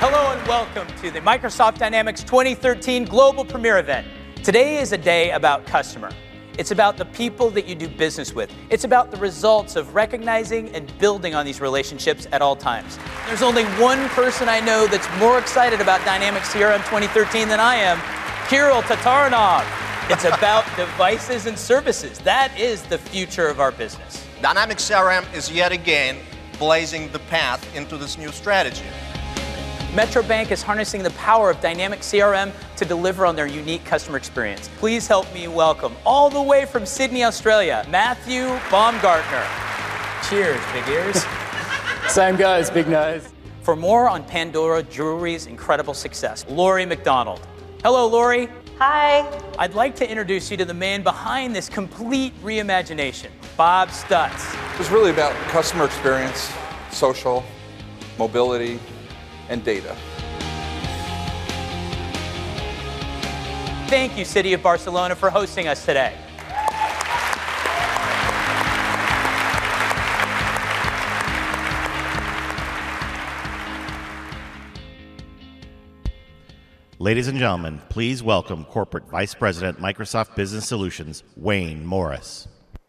Hello and welcome to the Microsoft Dynamics 2013 Global Premier event. Today is a day about customer. It's about the people that you do business with. It's about the results of recognizing and building on these relationships at all times. There's only one person I know that's more excited about Dynamics CRM 2013 than I am, Kirill Tatarinov. It's about devices and services. That is the future of our business. Dynamics CRM is yet again blazing the path into this new strategy. Metro Bank is harnessing the power of Dynamics CRM to deliver on their unique customer experience. Please help me welcome, all the way from Sydney, Australia, Matthew Baumgartner. Cheers, big ears. Same guys, big nose. For more on Pandora Jewelry's incredible success, Lori McDonald. Hello, Lori. Hi. I'd like to introduce you to the man behind this complete reimagination, Bob Stutz. It was really about customer experience, social, mobility, and data. Thank you, City of Barcelona, for hosting us today. Ladies and gentlemen, please welcome Corporate Vice President, Microsoft Business Solutions, Wayne Morris.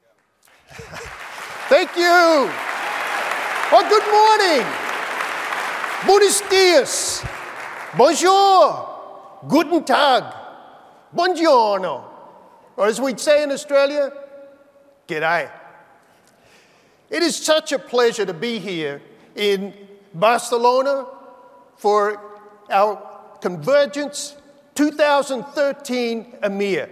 Thank you. Well, good morning. Buenos dias, bonjour, guten tag, buongiorno, or as we'd say in Australia, g'day. It is such a pleasure to be here in Barcelona for our Convergence 2013 EMEA.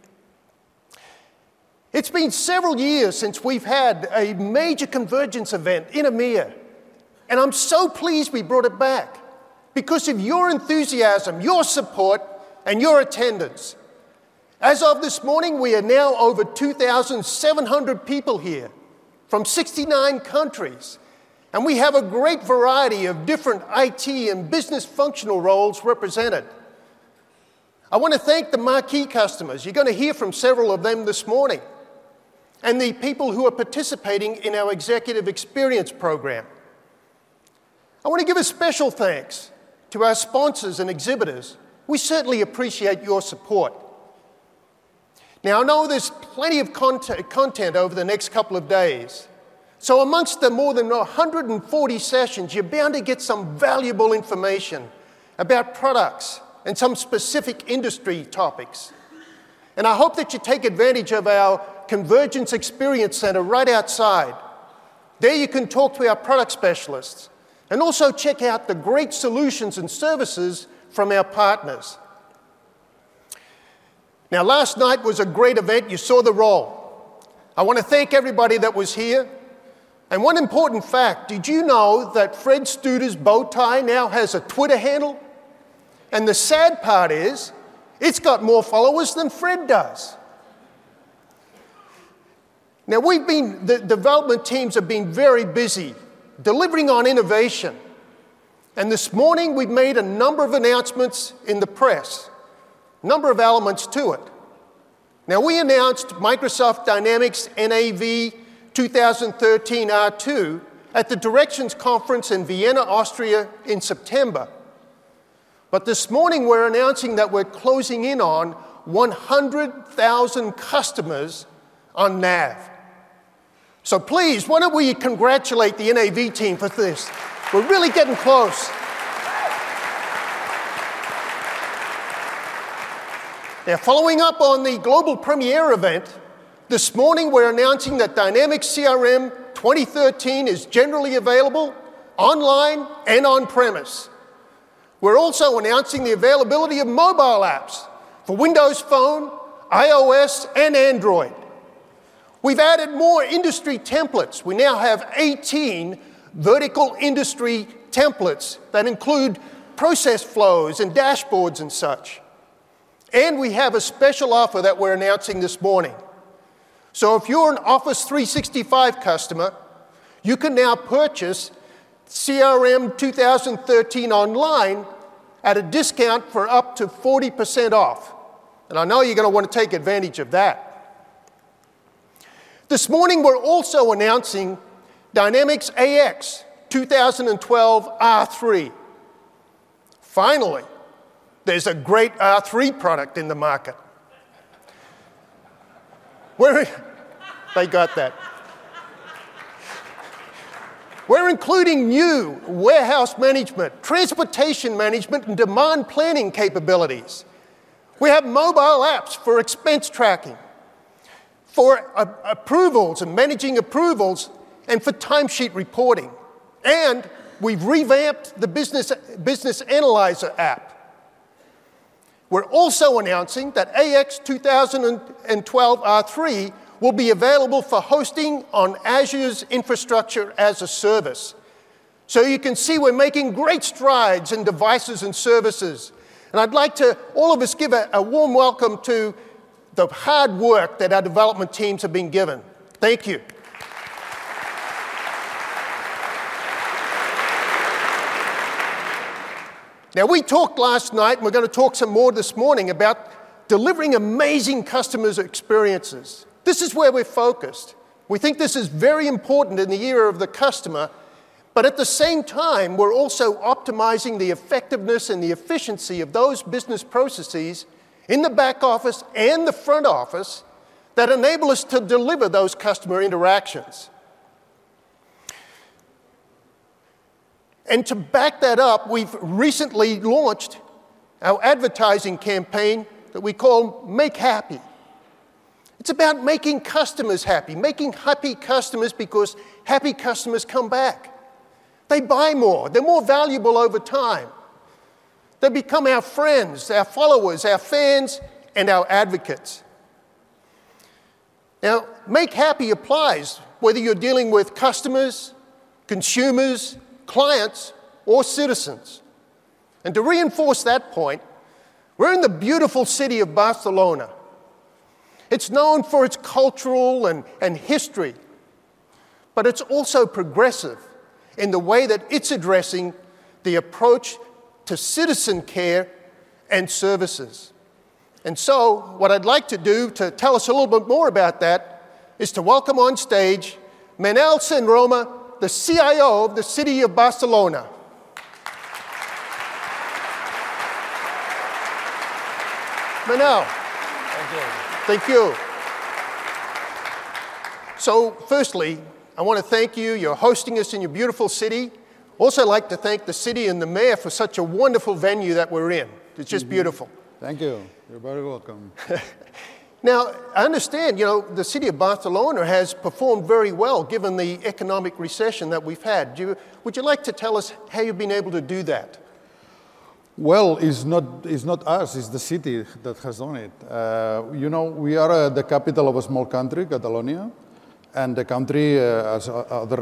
It's been several years since we've had a major convergence event in EMEA. And I'm so pleased we brought it back because of your enthusiasm, your support, and your attendance. As of this morning, we are now over 2,700 people here from 69 countries. And we have a great variety of different IT and business functional roles represented. I want to thank the marquee customers. You're going to hear from several of them this morning. And the people who are participating in our Executive Experience Program. I want to give a special thanks to our sponsors and exhibitors. We certainly appreciate your support. Now, I know there's plenty of content over the next couple of days. So amongst the more than 140 sessions, you're bound to get some valuable information about products and some specific industry topics. And I hope that you take advantage of our Convergence Experience Center right outside. There you can talk to our product specialists and also check out the great solutions and services from our partners. Now, last night was a great event. You saw the roll. I want to thank everybody that was here. And one important fact, did you know that Fred Studer's bow tie now has a Twitter handle? And the sad part is, it's got more followers than Fred does. Now, the development teams have been very busy delivering on innovation. And this morning, we've made a number of announcements in the press, a number of elements to it. Now, we announced Microsoft Dynamics NAV 2013 R2 at the Directions Conference in Vienna, Austria in September. But this morning, we're announcing that we're closing in on 100,000 customers on NAV. So please, why don't we congratulate the NAV team for this? We're really getting close. Now, following up on the Global Premiere event, this morning we're announcing that Dynamics CRM 2013 is generally available online and on-premise. We're also announcing the availability of mobile apps for Windows Phone, iOS, and Android. We've added more industry templates. We now have 18 vertical industry templates that include process flows and dashboards and such. And we have a special offer that we're announcing this morning. So if you're an Office 365 customer, you can now purchase CRM 2013 online at a discount for up to 40% off. And I know you're going to want to take advantage of that. This morning, we're also announcing Dynamics AX 2012 R3. Finally, there's a great R3 product in the market. They got that. We're including new warehouse management, transportation management, and demand planning capabilities. We have mobile apps for expense tracking, for approvals and managing approvals, and for timesheet reporting. And we've revamped the Business Analyzer app. We're also announcing that AX 2012 R3 will be available for hosting on Azure's infrastructure as a service. So you can see we're making great strides in devices and services. And I'd like to, all of us, give a warm welcome to the hard work that our development teams have been given. Thank you. Now, we talked last night, and we're going to talk some more this morning about delivering amazing customers' experiences. This is where we're focused. We think this is very important in the era of the customer, but at the same time, we're also optimizing the effectiveness and the efficiency of those business processes in the back office and the front office that enable us to deliver those customer interactions. And to back that up, we've recently launched our advertising campaign that we call Make Happy. It's about making customers happy, making happy customers, because happy customers come back. They buy more. They're more valuable over time. They become our friends, our followers, our fans, and our advocates. Now, Make Happy applies whether you're dealing with customers, consumers, clients, or citizens. And to reinforce that point, we're in the beautiful city of Barcelona. It's known for its cultural and history, but it's also progressive in the way that it's addressing the approach to citizen care and services. And so, what I'd like to do to tell us a little bit more about that is to welcome on stage Manel Sanroma, the CIO of the city of Barcelona. Manel. Thank you. So, firstly, I want to thank you. You're hosting us in your beautiful city. Also, I'd like to thank the city and the mayor for such a wonderful venue that we're in. It's just beautiful. Thank you. You're very welcome. Now, I understand, the city of Barcelona has performed very well given the economic recession that we've had. Would you like to tell us how you've been able to do that? Well, it's not us, it's the city that has done it. We are the capital of a small country, Catalonia, and the country has other...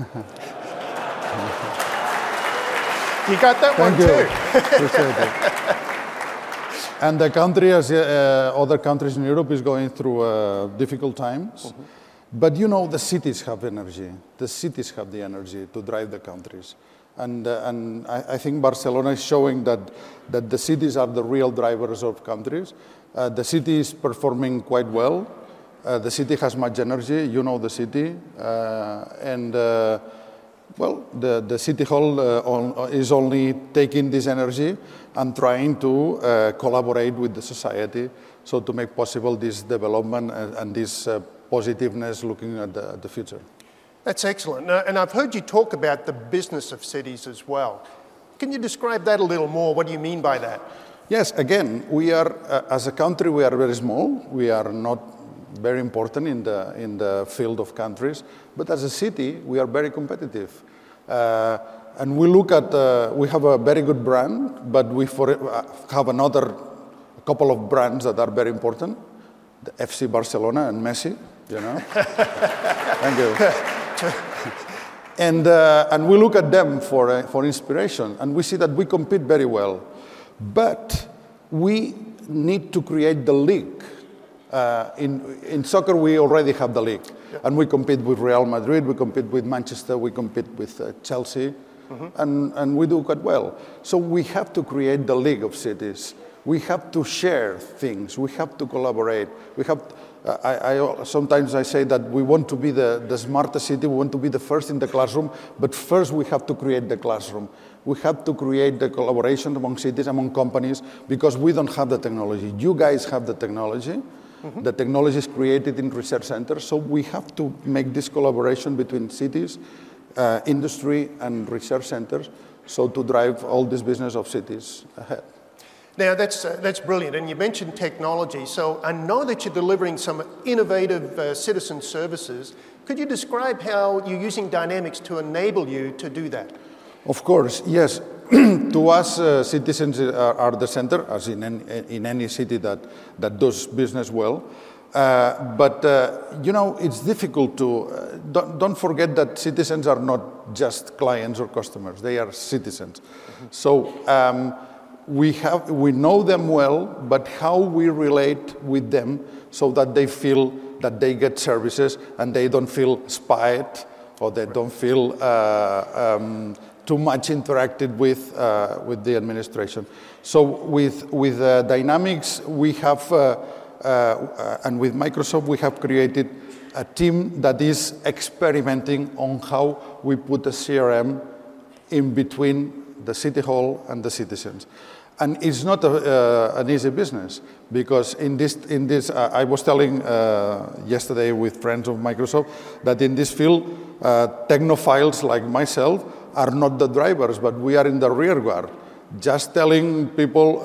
You got that Thank one you. too. Appreciate it. And the country, as other countries in Europe, is going through difficult times. Mm-hmm. But the cities have energy. The cities have the energy to drive the countries. And I think Barcelona is showing that the cities are the real drivers of countries. The city is performing quite well. The city has much energy. You know the city. The City Hall is only taking this energy and trying to collaborate with the society so to make possible this development and this positiveness looking at the future. That's excellent. And I've heard you talk about the business of cities as well. Can you describe that a little more? What do you mean by that? Yes, again, we are, as a country, we are very small. We are not very important in the field of countries. But as a city, we are very competitive. And we look at, we have a very good brand, but we have a couple of brands that are very important. The FC Barcelona and Messi, Thank you. And we look at them for inspiration, and we see that we compete very well. But we need to create the league. In soccer, we already have the league. Yeah. And we compete with Real Madrid, we compete with Manchester, we compete with Chelsea, mm-hmm. and we do quite well. So we have to create the league of cities We have to share things. We have to collaborate. We have. Sometimes I say that we want to be the smartest city. We want to be the first in the classroom. But first, we have to create the classroom. We have to create the collaboration among cities, among companies, because we don't have the technology. You guys have the technology. Mm-hmm. The technology is created in research centers. So we have to make this collaboration between cities, industry, and research centers, so to drive all this business of cities ahead. Now, that's brilliant. And you mentioned technology. So I know that you're delivering some innovative citizen services. Could you describe how you're using Dynamics to enable you to do that? Of course, yes. To us, citizens are the center, as in any city that does business well. But it's difficult to, don't forget that citizens are not just clients or customers. They are citizens. Mm-hmm. So, we know them well, but how we relate with them so that they feel that they get services and they don't feel spied or they don't feel too much interacted with the administration. So with Dynamics, we have, and with Microsoft, we have created a team that is experimenting on how we put a CRM in between the City Hall and the citizens. And it's not an easy business, because in this I was telling yesterday with friends of Microsoft that in this field, technophiles like myself are not the drivers, but we are in the rear guard, just telling people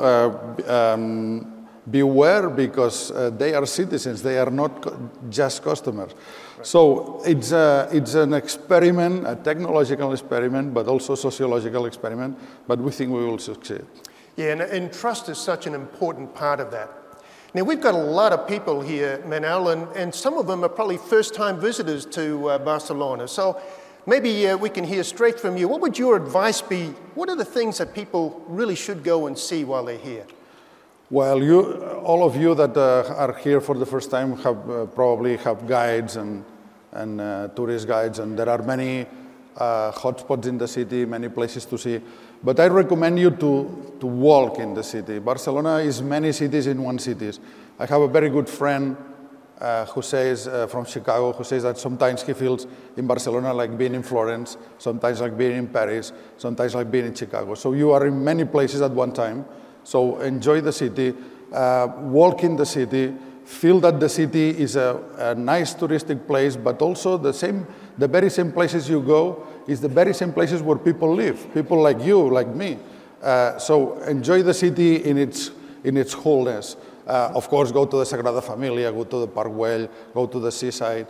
beware, because they are citizens, they are not just customers. Right. So it's an experiment, a technological experiment, but also sociological experiment, but we think we will succeed. Yeah, and trust is such an important part of that. Now, we've got a lot of people here, Manel, and some of them are probably first-time visitors to Barcelona. So maybe we can hear straight from you. What would your advice be? What are the things that people really should go and see while they're here? Well, all of you that are here for the first time probably have guides and tourist guides, and there are many hotspots in the city, many places to see. But I recommend you to walk in the city. Barcelona is many cities in one city. I have a very good friend who says, from Chicago, who says that sometimes he feels in Barcelona like being in Florence, sometimes like being in Paris, sometimes like being in Chicago. So you are in many places at one time. So enjoy the city, walk in the city, feel that the city is a nice touristic place, but also the very same places you go is the very same places where people live, people like you, like me. So enjoy the city in its wholeness. Of course, go to the Sagrada Familia, go to the Park Güell, go to the seaside,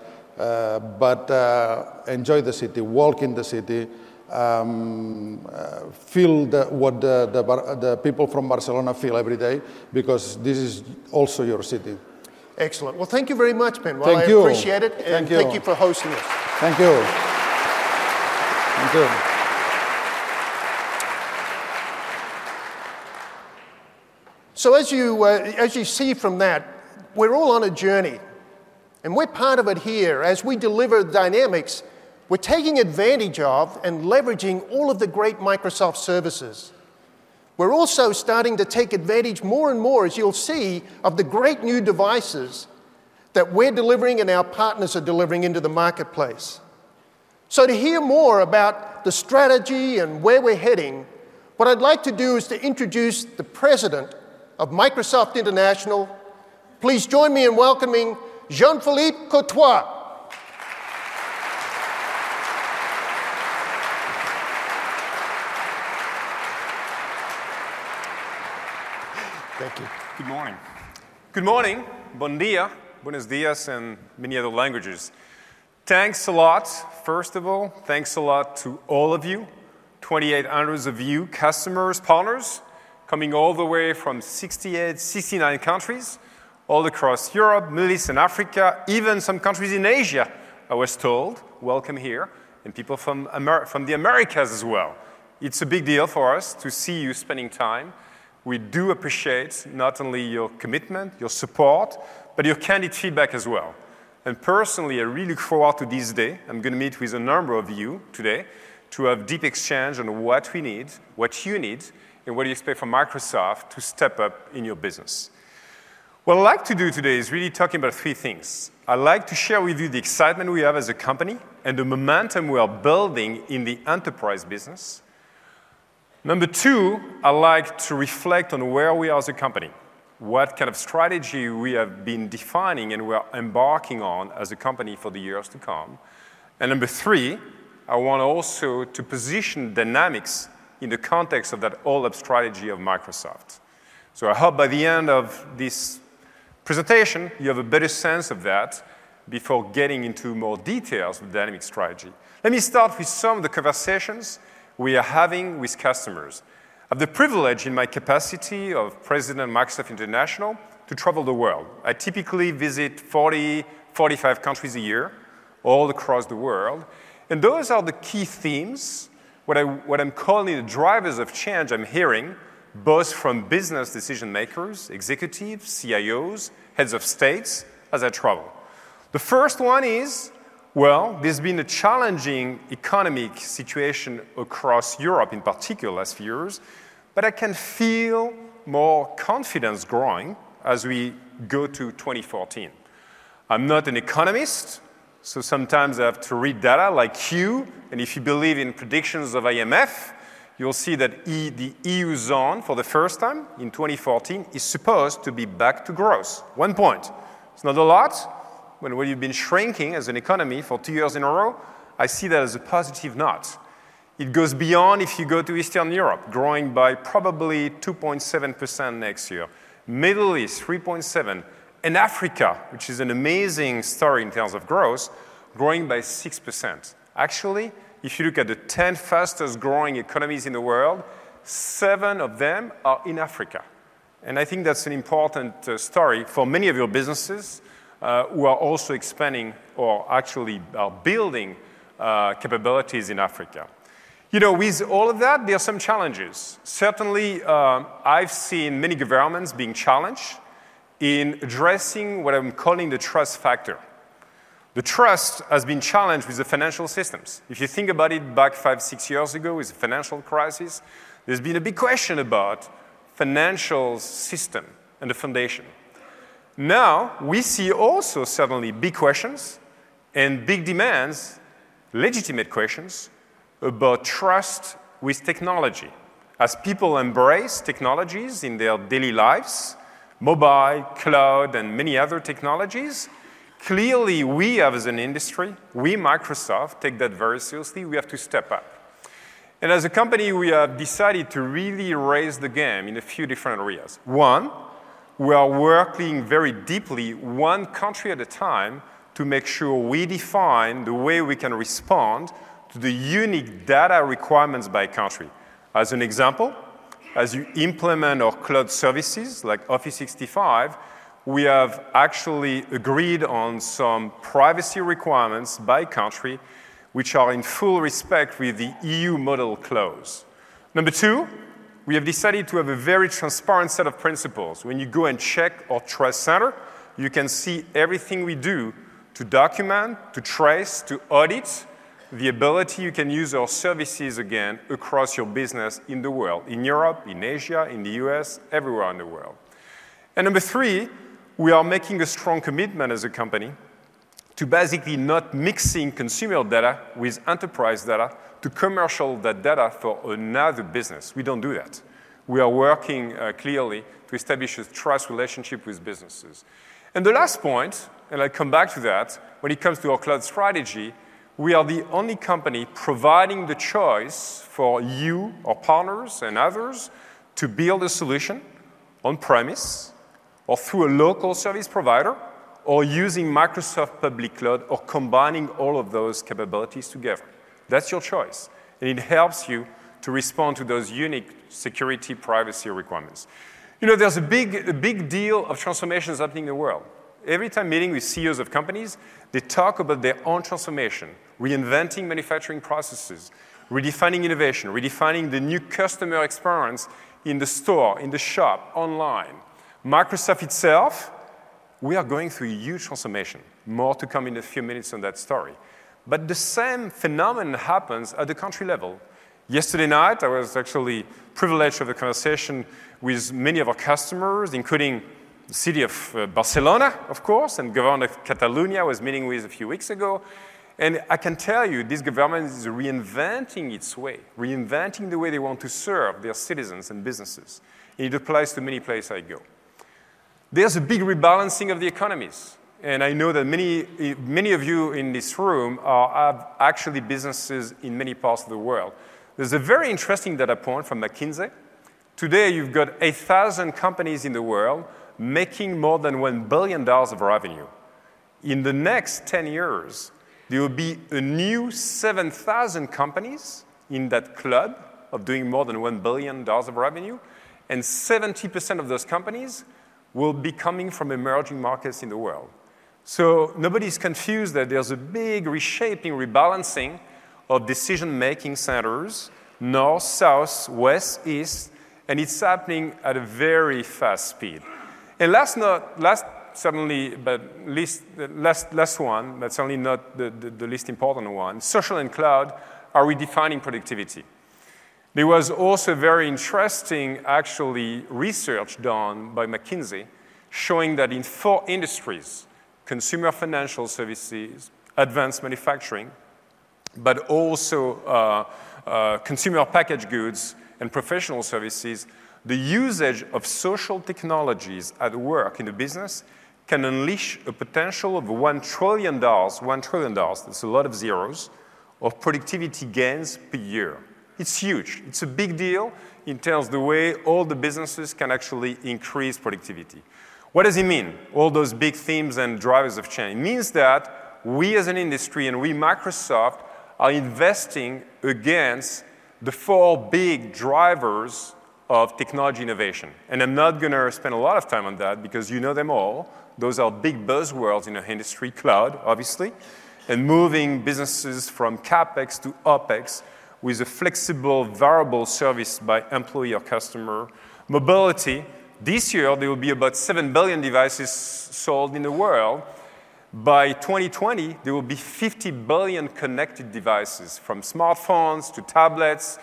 but enjoy the city, walk in the city, feel what the people from Barcelona feel every day, because this is also your city. Excellent. Well, thank you very much, Ben. Thank you. I appreciate it, and thank you for hosting us. Thank you. Thank you. So as you see from that, we're all on a journey, and we're part of it here. As we deliver Dynamics, we're taking advantage of and leveraging all of the great Microsoft services. We're also starting to take advantage more and more, as you'll see, of the great new devices that we're delivering and our partners are delivering into the marketplace. So to hear more about the strategy and where we're heading, what I'd like to do is to introduce the president of Microsoft International. Please join me in welcoming Jean-Philippe Courtois. Thank you. Good morning. Good morning, bon dia, buenos dias, and many other languages. Thanks a lot, first of all. Thanks a lot to all of you, 2,800 of you, customers, partners, coming all the way from 69 countries, all across Europe, Middle East, and Africa, even some countries in Asia, I was told. Welcome here, and people from the Americas as well. It's a big deal for us to see you spending time. We do appreciate not only your commitment, your support, but your candid feedback as well. And personally, I really look forward to this day. I'm going to meet with a number of you today to have deep exchange on what we need, what you need, and what do you expect from Microsoft to step up in your business? What I'd like to do today is really talking about three things. I'd like to share with you the excitement we have as a company and the momentum we are building in the enterprise business. Number two, I'd like to reflect on where we are as a company, what kind of strategy we have been defining and we are embarking on as a company for the years to come. And number three, I want also to position Dynamics in the context of that all-up strategy of Microsoft. So I hope by the end of this presentation, you have a better sense of that before getting into more details of the Dynamics strategy. Let me start with some of the conversations we are having with customers. I have the privilege in my capacity of President of Microsoft International to travel the world. I typically visit 40, 45 countries a year, all across the world. And those are the key themes, what I'm calling the drivers of change I'm hearing, both from business decision makers, executives, CIOs, heads of states, as I travel. The first one is, well, there's been a challenging economic situation across Europe in particular last few years, but I can feel more confidence growing as we go to 2014. I'm not an economist, so sometimes I have to read data like you, and if you believe in predictions of IMF, you'll see that the EU zone, for the first time in 2014, is supposed to be back to growth. 1 point. It's not a lot. When you've been shrinking as an economy for 2 years in a row, I see that as a positive note. It goes beyond if you go to Eastern Europe, growing by probably 2.7% next year. Middle East, 3.7%. And Africa, which is an amazing story in terms of growth, growing by 6%. Actually, if you look at the 10 fastest growing economies in the world, 7 of them are in Africa. And I think that's an important story for many of your businesses who are also expanding or actually are building capabilities in Africa. You know, with all of that, there are some challenges. Certainly, I've seen many governments being challenged in addressing what I'm calling the trust factor. The trust has been challenged with the financial systems. If you think about it back 5, 6 years ago with the financial crisis, there's been a big question about financial system and the foundation. Now, we see also certainly big questions and big demands, legitimate questions, about trust with technology. As people embrace technologies in their daily lives, mobile, cloud, and many other technologies, clearly we have as an industry, we Microsoft take that very seriously, we have to step up. And as a company, we have decided to really raise the game in a few different areas. One, we are working very deeply, one country at a time, to make sure we define the way we can respond to the unique data requirements by country. As an example, as you implement our cloud services like Office 365, we have actually agreed on some privacy requirements by country which are in full respect with the EU model clause. Number two, we have decided to have a very transparent set of principles. When you go and check our trust center, you can see everything we do to document, to trace, to audit, the ability you can use our services again across your business in the world, in Europe, in Asia, in the US, everywhere in the world. And number three, we are making a strong commitment as a company to basically not mixing consumer data with enterprise data to commercial that data for another business. We don't do that. We are working clearly to establish a trust relationship with businesses. And the last point, and I'll come back to that, when it comes to our cloud strategy, we are the only company providing the choice for you, our partners, and others to build a solution on-premise or through a local service provider or using Microsoft Public Cloud or combining all of those capabilities together. That's your choice. And it helps you to respond to those unique security, privacy requirements. You know, there's a big deal of transformations happening in the world. Every time meeting with CEOs of companies, they talk about their own transformation, reinventing manufacturing processes, redefining innovation, redefining the new customer experience in the store, in the shop, online. Microsoft itself, we are going through a huge transformation. More to come in a few minutes on that story. But the same phenomenon happens at the country level. Yesterday night, I was actually privileged to have a conversation with many of our customers, including the city of Barcelona, of course, and Governor of Catalonia I was meeting with a few weeks ago. And I can tell you, this government is reinventing its way, reinventing the way they want to serve their citizens and businesses. And it applies to many places I go. There's a big rebalancing of the economies. And I know that many of you in this room have actually businesses in many parts of the world. There's a very interesting data point from McKinsey. Today, you've got 8,000 companies in the world making more than $1 billion of revenue. In the next 10 years, there will be a new 7,000 companies in that club of doing more than $1 billion of revenue, and 70% of those companies will be coming from emerging markets in the world. So nobody's confused that there's a big reshaping, rebalancing of decision-making centers, north, south, west, east, and it's happening at a very fast speed. And last certainly, but last one, but certainly not the least important one, social and cloud are redefining productivity. There was also very interesting, actually, research done by McKinsey showing that in 4 industries, consumer financial services, advanced manufacturing, but also consumer packaged goods and professional services, the usage of social technologies at work in the business can unleash a potential of $1 trillion, that's a lot of zeros, of productivity gains per year. It's huge. It's a big deal in terms of the way all the businesses can actually increase productivity. What does it mean, all those big themes and drivers of change? It means that we as an industry and we, Microsoft, are investing against the 4 big drivers of technology innovation. And I'm not going to spend a lot of time on that because you know them all. Those are big buzzwords in our industry, cloud, obviously, and moving businesses from CapEx to OpEx with a flexible, variable service by employee or customer. Mobility, this year there will be about 7 billion devices sold in the world. By 2020, there will be 50 billion connected devices, from smartphones to tablets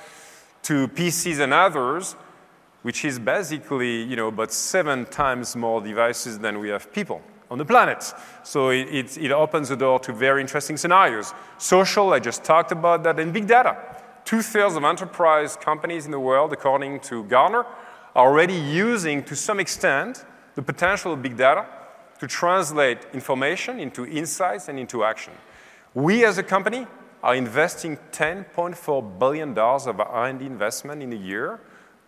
to PCs and others, which is basically about 7 times more devices than we have people on the planet. So it opens the door to very interesting scenarios. Social, I just talked about that, and big data. 2/3 of enterprise companies in the world, according to Gartner, are already using, to some extent, the potential of big data to translate information into insights and into action. We as a company are investing $10.4 billion of R&D investment in a year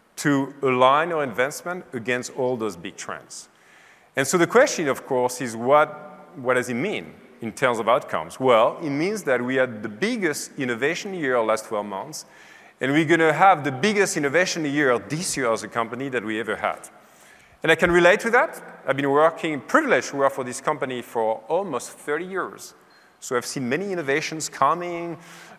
to align our investment against all those big trends. And so the question, of course, is what does it mean in terms of outcomes? Well, it means that we had the biggest innovation year last 12 months, and we're going to have the biggest innovation year this year as a company that we ever had. And I can relate to that. I've been privileged to work for this company for almost 30 years. So I've seen many innovations coming,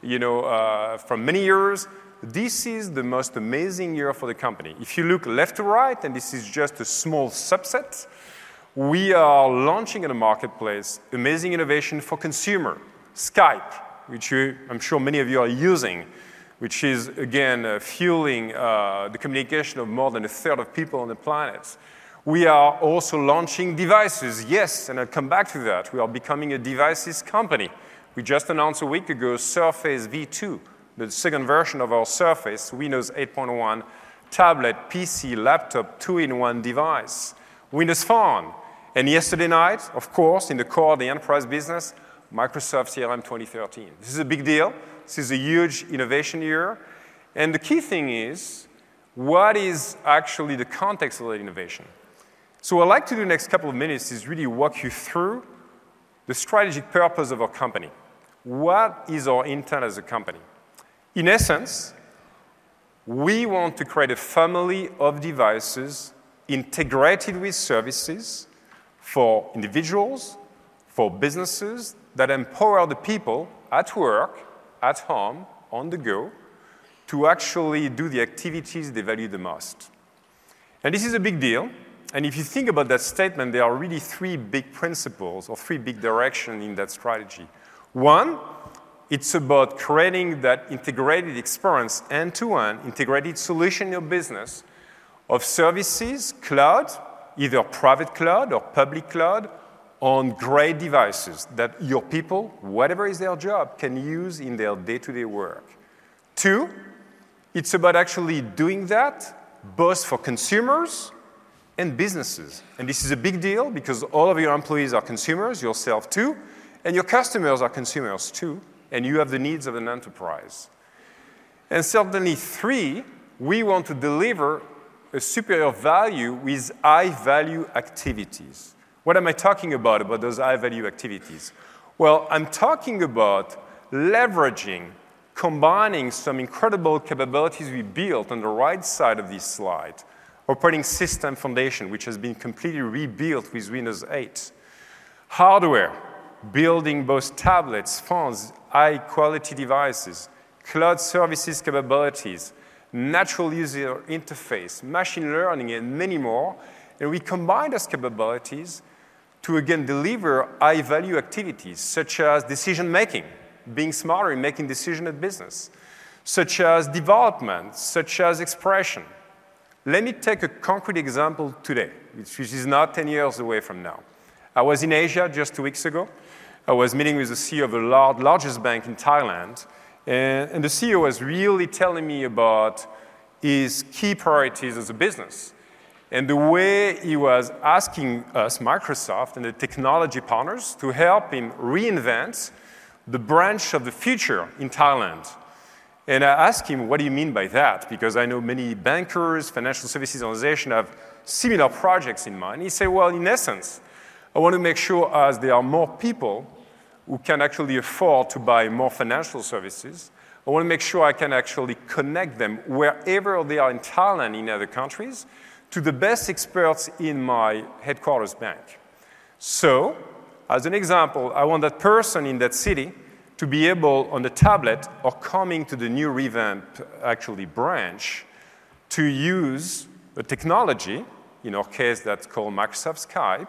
from many years. This is the most amazing year for the company. If you look left to right, and this is just a small subset, we are launching in the marketplace amazing innovation for consumer. Skype, which I'm sure many of you are using, which is, again, fueling the communication of more than 1/3 of people on the planet. We are also launching devices. Yes, and I'll come back to that. We are becoming a devices company. We just announced a week ago Surface V2, the second version of our Surface, Windows 8.1, tablet, PC, laptop, 2-in-1 device, Windows Phone. And yesterday night, of course, in the core of the enterprise business, Microsoft CRM 2013. This is a big deal. This is a huge innovation year. And the key thing is, what is actually the context of that innovation? So what I'd like to do the next couple of minutes is really walk you through the strategic purpose of our company. What is our intent as a company? In essence, we want to create a family of devices integrated with services for individuals, for businesses that empower the people at work, at home, on the go, to actually do the activities they value the most. And this is a big deal. And if you think about that statement, there are really 3 big principles or 3 big directions in that strategy. One It's about creating that integrated experience, end-to-end, integrated solution in your business of services, cloud, either private cloud or public cloud, on great devices that your people, whatever is their job, can use in their day-to-day work. 2, it's about actually doing that both for consumers and businesses. And this is a big deal because all of your employees are consumers, yourself too, and your customers are consumers too, and you have the needs of an enterprise. And certainly 3, we want to deliver a superior value with high-value activities. What am I talking about those high-value activities? Well, I'm talking about leveraging, combining some incredible capabilities we built on the right side of this slide. Operating system foundation, which has been completely rebuilt with Windows 8. Hardware, building both tablets, phones, high-quality devices, cloud services capabilities, natural user interface, machine learning, and many more. And we combine those capabilities to, again, deliver high-value activities, such as decision-making, being smarter in making decisions at business, such as development, such as expression. Let me take a concrete example today, which is not 10 years away from now. I was in Asia just 2 weeks ago. I was meeting with the CEO of the largest bank in Thailand, and the CEO was really telling me about his key priorities as a business. And the way he was asking us, Microsoft, and the technology partners to help him reinvent the branch of the future in Thailand. And I asked him, what do you mean by that? Because I know many bankers, financial services organizations have similar projects in mind. He said, well, in essence, I want to make sure as there are more people who can actually afford to buy more financial services, I want to make sure I can actually connect them wherever they are in Thailand, in other countries, to the best experts in my headquarters bank. So, as an example, I want that person in that city to be able, on the tablet or coming to the new revamped, actually, branch, to use a technology, in our case that's called Microsoft Skype.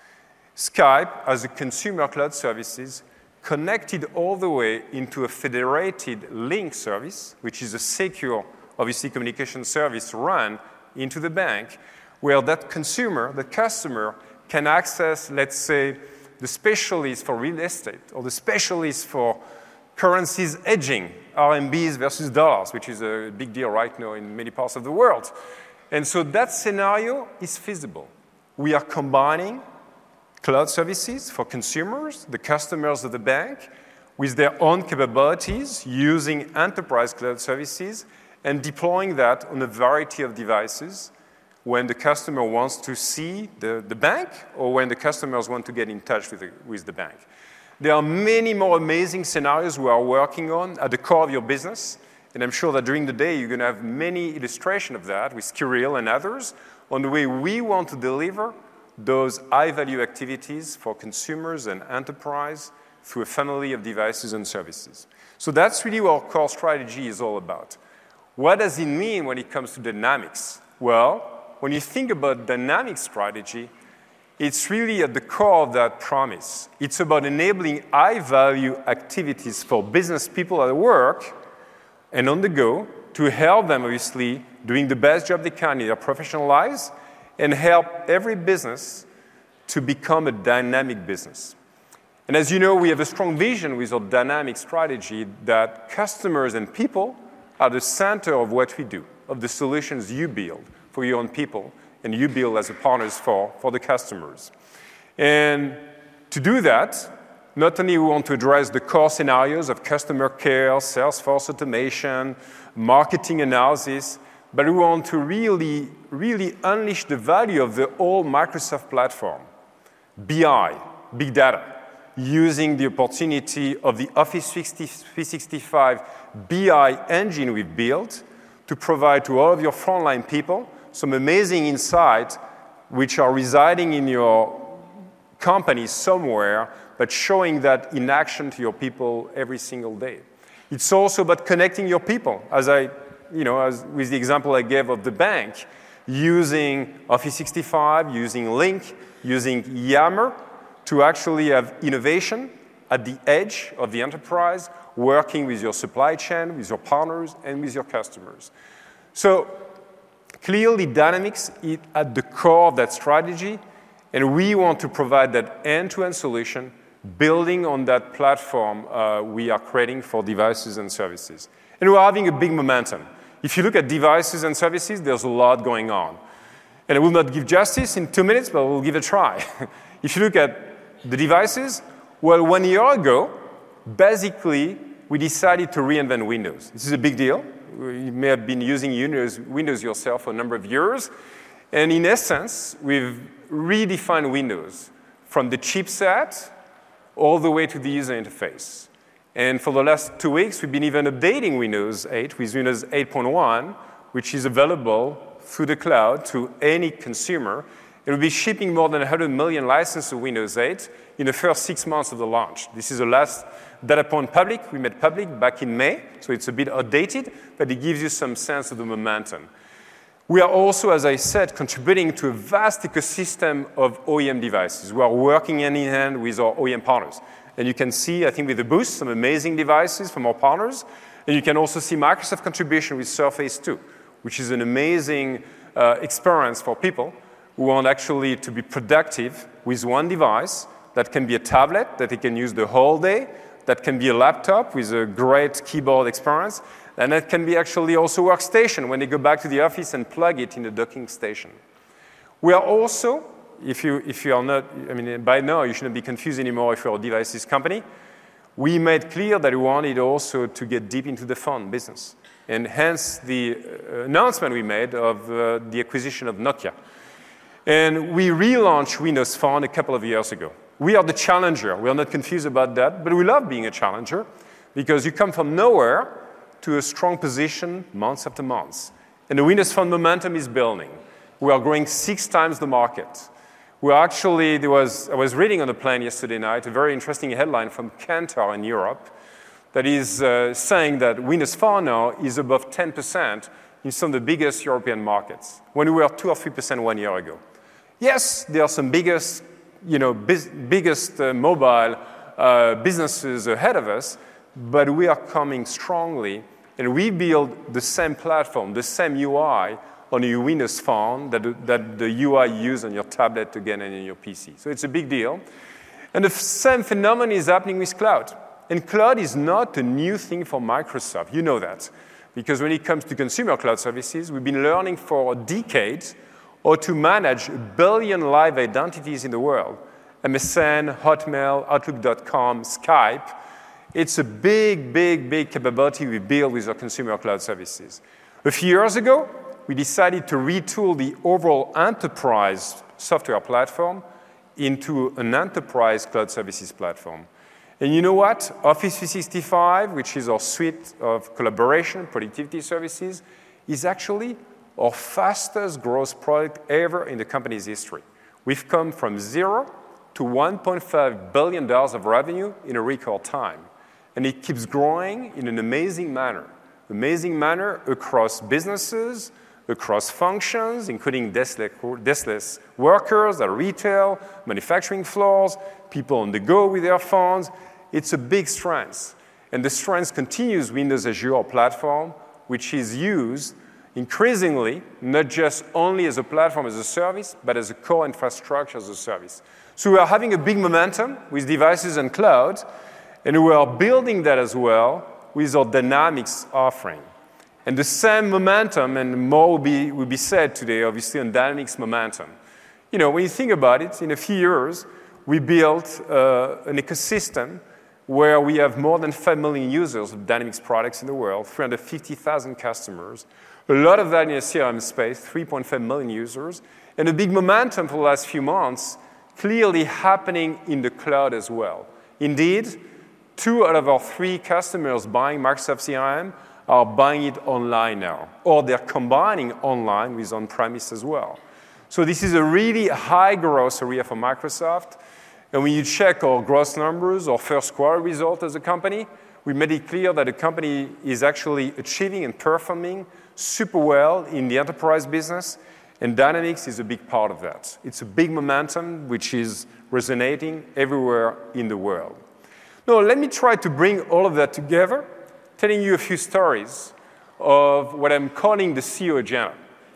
Skype as a consumer cloud services connected all the way into a federated link service, which is a secure, obviously, communication service run into the bank, where that consumer, the customer, can access, let's say, the specialist for real estate or the specialist for currencies hedging, RMBs versus dollars, which is a big deal right now in many parts of the world. And so that scenario is feasible. We are combining cloud services for consumers, the customers of the bank, with their own capabilities using enterprise cloud services and deploying that on a variety of devices when the customer wants to see the bank or when the customers want to get in touch with the bank. There are many more amazing scenarios we are working on at the core of your business, and I'm sure that during the day you're going to have many illustrations of that with Kirill and others on the way we want to deliver those high-value activities for consumers and enterprise through a family of devices and services. So that's really what our core strategy is all about. What does it mean when it comes to dynamics? Well, when you think about dynamic strategy, it's really at the core of that promise. It's about enabling high-value activities for business people at work and on the go to help them, obviously, doing the best job they can in their professional lives and help every business to become a dynamic business. And as you know, we have a strong vision with our dynamic strategy that customers and people are the center of what we do, of the solutions you build for your own people and you build as a partners for the customers. And to do that, not only we want to address the core scenarios of customer care, Salesforce automation, marketing analysis, but we want to really, really unleash the value of the whole Microsoft platform, BI, big data, using the opportunity of the Office 365 BI engine we've built to provide to all of your frontline people some amazing insights which are residing in your company somewhere, but showing that in action to your people every single day. It's also about connecting your people, as with the example I gave of the bank, using Office 365, using Lync, using Yammer to actually have innovation at the edge of the enterprise, working with your supply chain, with your partners, and with your customers. So clearly, Dynamics is at the core of that strategy, and we want to provide that end-to-end solution building on that platform we are creating for devices and services. And we're having a big momentum. If you look at devices and services, there's a lot going on. And I will not give justice in 2 minutes, but we'll give it a try. If you look at the devices, well, 1 year ago, basically, we decided to reinvent Windows. This is a big deal. You may have been using Windows yourself for a number of years. And in essence, we've redefined Windows from the chipset all the way to the user interface. And for the last 2 weeks, we've been even updating Windows 8 with Windows 8.1, which is available through the cloud to any consumer. It will be shipping more than 100 million licenses of Windows 8 in the first 6 months of the launch. This is the last data point public. We made public back in May, so it's a bit outdated, but it gives you some sense of the momentum. We are also, as I said, contributing to a vast ecosystem of OEM devices. We are working hand in hand with our OEM partners. And you can see, I think, with the booth, some amazing devices from our partners. And you can also see Microsoft contribution with Surface 2, which is an amazing experience for people who want actually to be productive with one device that can be a tablet that they can use the whole day, that can be a laptop with a great keyboard experience, and that can be actually also a workstation when they go back to the office and plug it in the docking station. We are also, if you are not, I mean, by now you shouldn't be confused anymore if you're a devices company. We made clear that we wanted also to get deep into the phone business, and hence the announcement we made of the acquisition of Nokia. And we relaunched Windows Phone a couple of years ago. We are the challenger. We are not confused about that, but we love being a challenger because you come from nowhere to a strong position months after months. And the Windows Phone momentum is building. We are growing 6 times the market. We are actually, I was reading on the plane yesterday night a very interesting headline from Kantar in Europe that is saying that Windows Phone now is above 10% in some of the biggest European markets, when we were 2 or 3% 1 year ago. Yes, there are some biggest mobile businesses ahead of us, but we are coming strongly, and we build the same platform, the same UI on your Windows Phone that the UI you use on your tablet again and in your PC. So it's a big deal. And the same phenomenon is happening with cloud. And cloud is not a new thing for Microsoft. You know that. Because when it comes to consumer cloud services, we've been learning for decades how to manage 1 billion live identities in the world. MSN, Hotmail, Outlook.com, Skype. It's a big, big, big capability we build with our consumer cloud services. A few years ago, we decided to retool the overall enterprise software platform into an enterprise cloud services platform. And you know what? Office 365, which is our suite of collaboration, productivity services, is actually our fastest growth product ever in the company's history. We've come from 0 to $1.5 billion of revenue in a record time. And it keeps growing in an amazing manner across businesses, across functions, including deskless workers at retail, manufacturing floors, people on the go with their phones. It's a big strength. And the strength continues Windows Azure platform, which is used increasingly, not just only as a platform as a service, but as a core infrastructure as a service. So we are having a big momentum with devices and cloud, and we are building that as well with our Dynamics offering. And the same momentum, and more will be said today, obviously, on Dynamics momentum. You know, when you think about it, in a few years, we built an ecosystem where we have more than 5 million users of Dynamics products in the world, 350,000 customers. A lot of that in the CRM space, 3.5 million users. And a big momentum for the last few months clearly happening in the cloud as well. Indeed, 2 out of our 3 customers buying Microsoft CRM are buying it online now, or they're combining online with on-premise as well. So this is a really high growth area for Microsoft. And when you check our growth numbers, our first quarter result as a company, we made it clear that the company is actually achieving and performing super well in the enterprise business, and Dynamics is a big part of that. It's a big momentum which is resonating everywhere in the world. No, let me try to bring all of that together, telling you a few stories of what I'm calling the CEO agenda.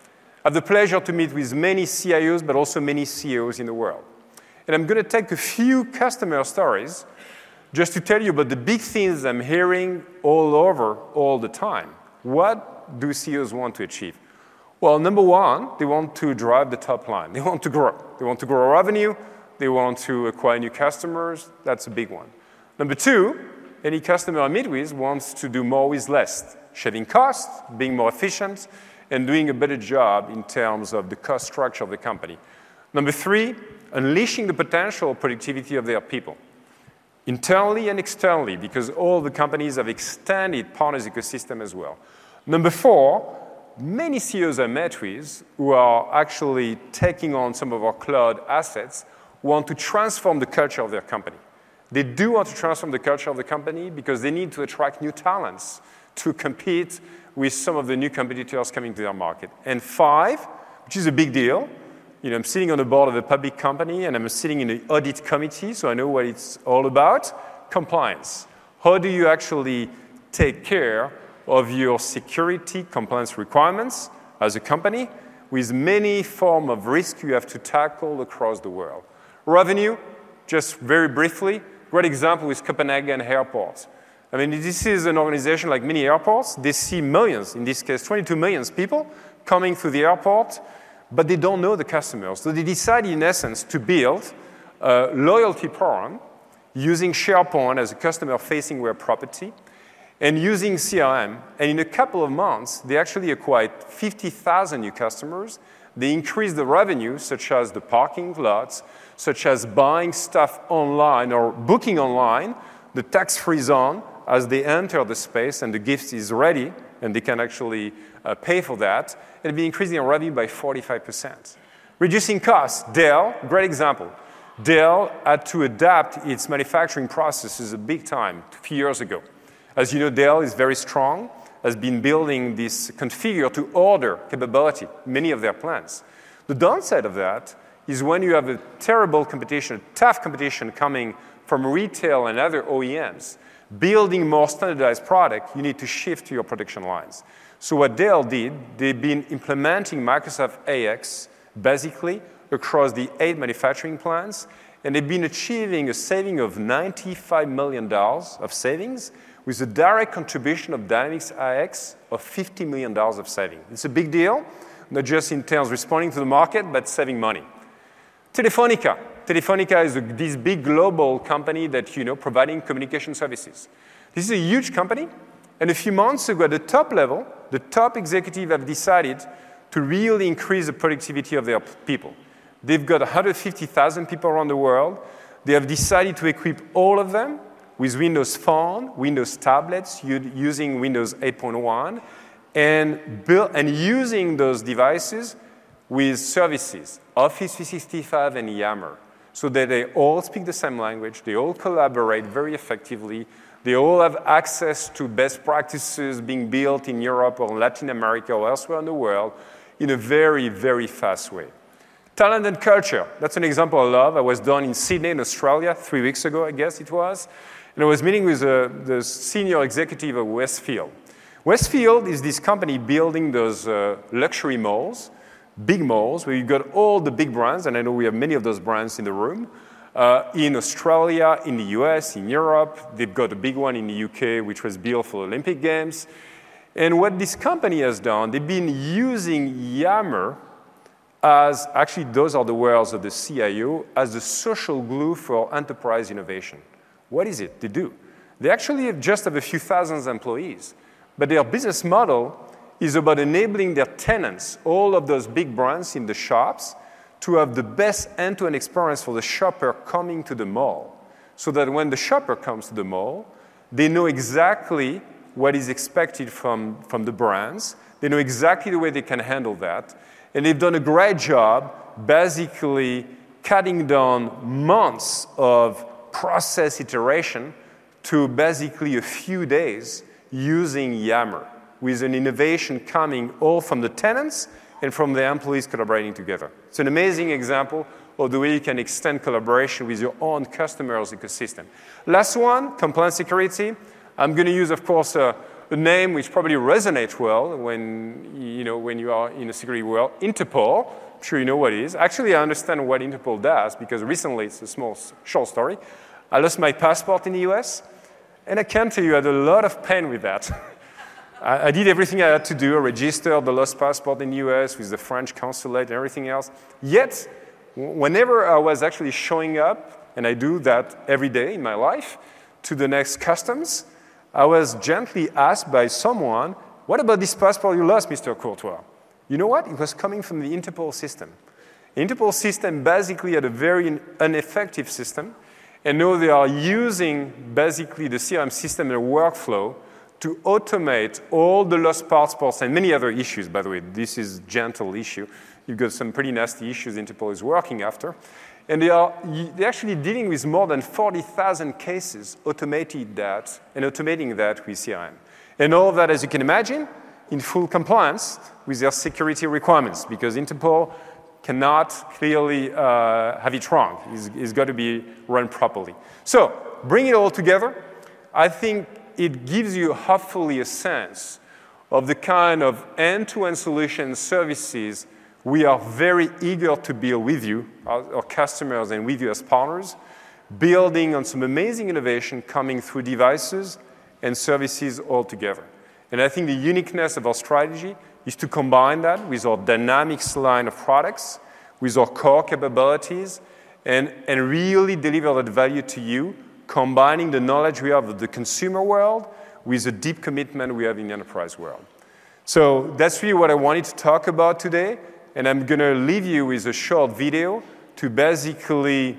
I have the pleasure to meet with many CIOs, but also many CEOs in the world. And I'm going to take a few customer stories just to tell you about the big things I'm hearing all over all the time. What do CEOs want to achieve? Well, number one, they want to drive the top line. They want to grow. They want to grow revenue. They want to acquire new customers. That's a big one. Number two, any customer I meet with wants to do more with less, shaving costs, being more efficient, and doing a better job in terms of the cost structure of the company. Number three, unleashing the potential productivity of their people, internally and externally, because all the companies have extended partners ecosystem as well. Number four, many CEOs I met with who are actually taking on some of our cloud assets want to transform the culture of their company. They do want to transform the culture of the company because they need to attract new talents to compete with some of the new competitors coming to their market. And five, which is a big deal, I'm sitting on the board of a public company and I'm sitting in the audit committee, so I know what it's all about, compliance. How do you actually take care of your security compliance requirements as a company with many forms of risk you have to tackle across the world? Revenue, just very briefly, great example is Copenhagen Airport. I mean, this is an organization like many airports. They see millions, in this case, 22 million people coming through the airport, but they don't know the customers. So they decided, in essence, to build a loyalty program using SharePoint as a customer-facing web property and using CRM. And in a couple of months, they actually acquired 50,000 new customers. They increased the revenue, such as the parking lots, such as buying stuff online or booking online, the tax-free zone as they enter the space and the gift is ready and they can actually pay for that, and be increasing their revenue by 45%. Reducing costs, Dell, great example. Dell had to adapt its manufacturing processes a big time a few years ago. As you know, Dell is very strong, has been building this configure-to-order capability, many of their plants. The downside of that is when you have a terrible competition, a tough competition coming from retail and other OEMs, building more standardized product, you need to shift to your production lines. So what Dell did, they've been implementing Microsoft AX basically across the 8 manufacturing plants, and they've been achieving a saving of $95 million of savings with a direct contribution of Dynamics AX of $50 million of saving. It's a big deal, not just in terms of responding to the market, but saving money. Telefonica. Telefonica is this big global company that, providing communication services. This is a huge company, and a few months ago at the top level, the top executives have decided to really increase the productivity of their people. They've got 150,000 people around the world. They have decided to equip all of them with Windows Phone, Windows tablets, using Windows 8.1, and using those devices with services, Office 365 and Yammer, so that they all speak the same language, they all collaborate very effectively, they all have access to best practices being built in Europe or Latin America or elsewhere in the world in a very, very fast way. Talent and culture, that's an example I love. I was down in Sydney in Australia 3 weeks ago, I guess it was, and I was meeting with the senior executive of Westfield. Westfield is this company building those luxury malls, big malls, where you've got all the big brands, and I know we have many of those brands in the room, in Australia, in the US, in Europe. They've got a big one in the UK, which was built for the Olympic Games. And what this company has done, they've been using Yammer as, actually those are the words of the CIO, as the social glue for enterprise innovation. What is it they do? They actually just have a few thousand employees, but their business model is about enabling their tenants, all of those big brands in the shops, to have the best end-to-end experience for the shopper coming to the mall, so that when the shopper comes to the mall, they know exactly what is expected from the brands. They know exactly the way they can handle that. And they've done a great job basically cutting down months of process iteration to basically a few days using Yammer, with an innovation coming all from the tenants and from the employees collaborating together. It's an amazing example or the way you can extend collaboration with your own customers' ecosystem. Last one, compliance security. I'm going to use, of course, a name which probably resonates well when you are in a security world, Interpol. I'm sure you know what it is. Actually, I understand what Interpol does because recently, it's a short story, I lost my passport in the US, and I can tell you I had a lot of pain with that. I did everything I had to do. I registered the lost passport in the US with the French consulate and everything else. Yet, whenever I was actually showing up, and I do that every day in my life, to the next customs, I was gently asked by someone, what about this passport you lost, Mr. Courtois? You know what? It was coming from the Interpol system. The Interpol system basically had a very ineffective system, and now they are using basically the CRM system and the workflow to automate all the lost passports and many other issues, by the way. This is a gentle issue. You've got some pretty nasty issues Interpol is working after. And they're actually dealing with more than 40,000 cases, automating that with CRM. And all of that, as you can imagine, in full compliance with their security requirements, because Interpol cannot clearly have it wrong. It's got to be run properly. So, bring it all together. I think it gives you hopefully a sense of the kind of end-to-end solution services we are very eager to build with you, our customers, and with you as partners, building on some amazing innovation coming through devices and services all together. And I think the uniqueness of our strategy is to combine that with our Dynamics line of products, with our core capabilities, and really deliver that value to you, combining the knowledge we have of the consumer world with the deep commitment we have in the enterprise world. So that's really what I wanted to talk about today. And I'm going to leave you with a short video to basically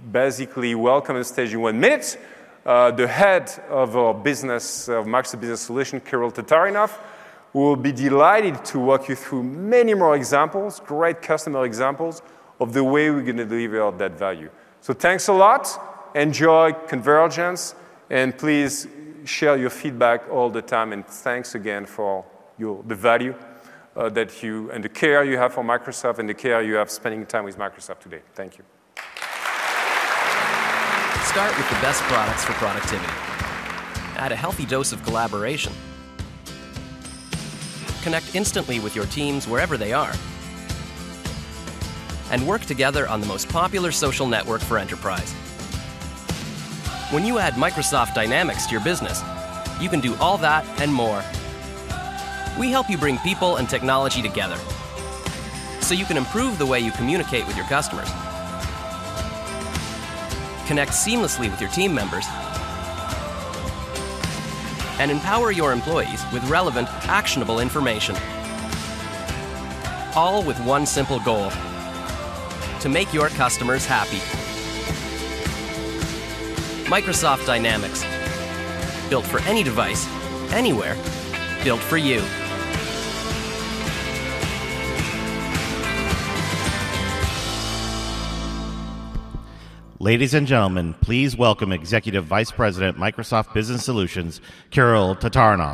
welcome on stage in 1 minute the head of our business, Microsoft Business Solution, Kirill Tatarinov, who will be delighted to walk you through many more examples, great customer examples, of the way we're going to deliver that value. So thanks a lot. Enjoy Convergence. And please share your feedback all the time. And thanks again for the value that you, and the care you have for Microsoft and the care you have spending time with Microsoft today. Thank you. Start with the best products for productivity. Add a healthy dose of collaboration. Connect instantly with your teams wherever they are. And work together on the most popular social network for enterprise. When you add Microsoft Dynamics to your business, you can do all that and more. We help you bring people and technology together so you can improve the way you communicate with your customers, connect seamlessly with your team members, and empower your employees with relevant, actionable information. All with one simple goal: to make your customers happy. Microsoft Dynamics. Built for any device, anywhere. Built for you. Ladies and gentlemen, please welcome Executive Vice President, Microsoft Business Solutions, Kirill Tatarinov.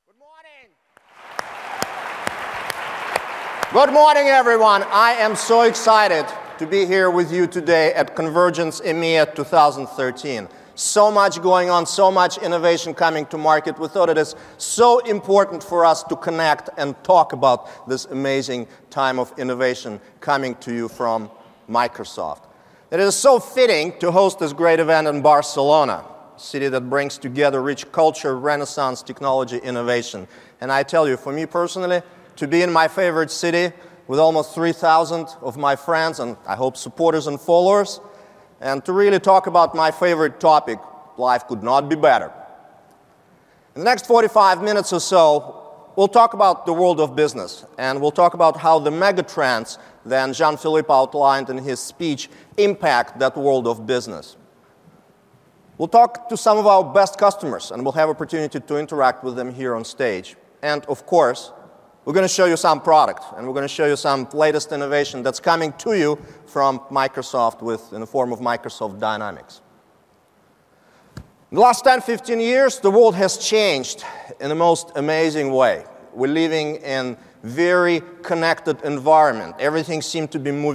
Good morning, everyone. I am so excited to be here with you today at Convergence EMEA 2013. So much going on, so much innovation coming to market. We thought it is so important for us to connect and talk about this amazing time of innovation coming to you from Microsoft. It is so fitting to host this great event in Barcelona, a city that brings together rich culture, renaissance, technology, innovation. And I tell you, for me personally, to be in my favorite city with almost 3,000 of my friends and I hope supporters and followers, and to really talk about my favorite topic, life could not be better. In the next 45 minutes or so, we'll talk about the world of business, and we'll talk about how the megatrends that Jean-Philippe outlined in his speech impact that world of business. We'll talk to some of our best customers, and we'll have opportunity to interact with them here on stage. And of course, we're going to show you some product, and we're going to show you some latest innovation that's coming to you from Microsoft in the form of Microsoft Dynamics. In the last 10, 15 years, the world has changed in the most amazing way. We're living in very connected environment. Everything seems to be moving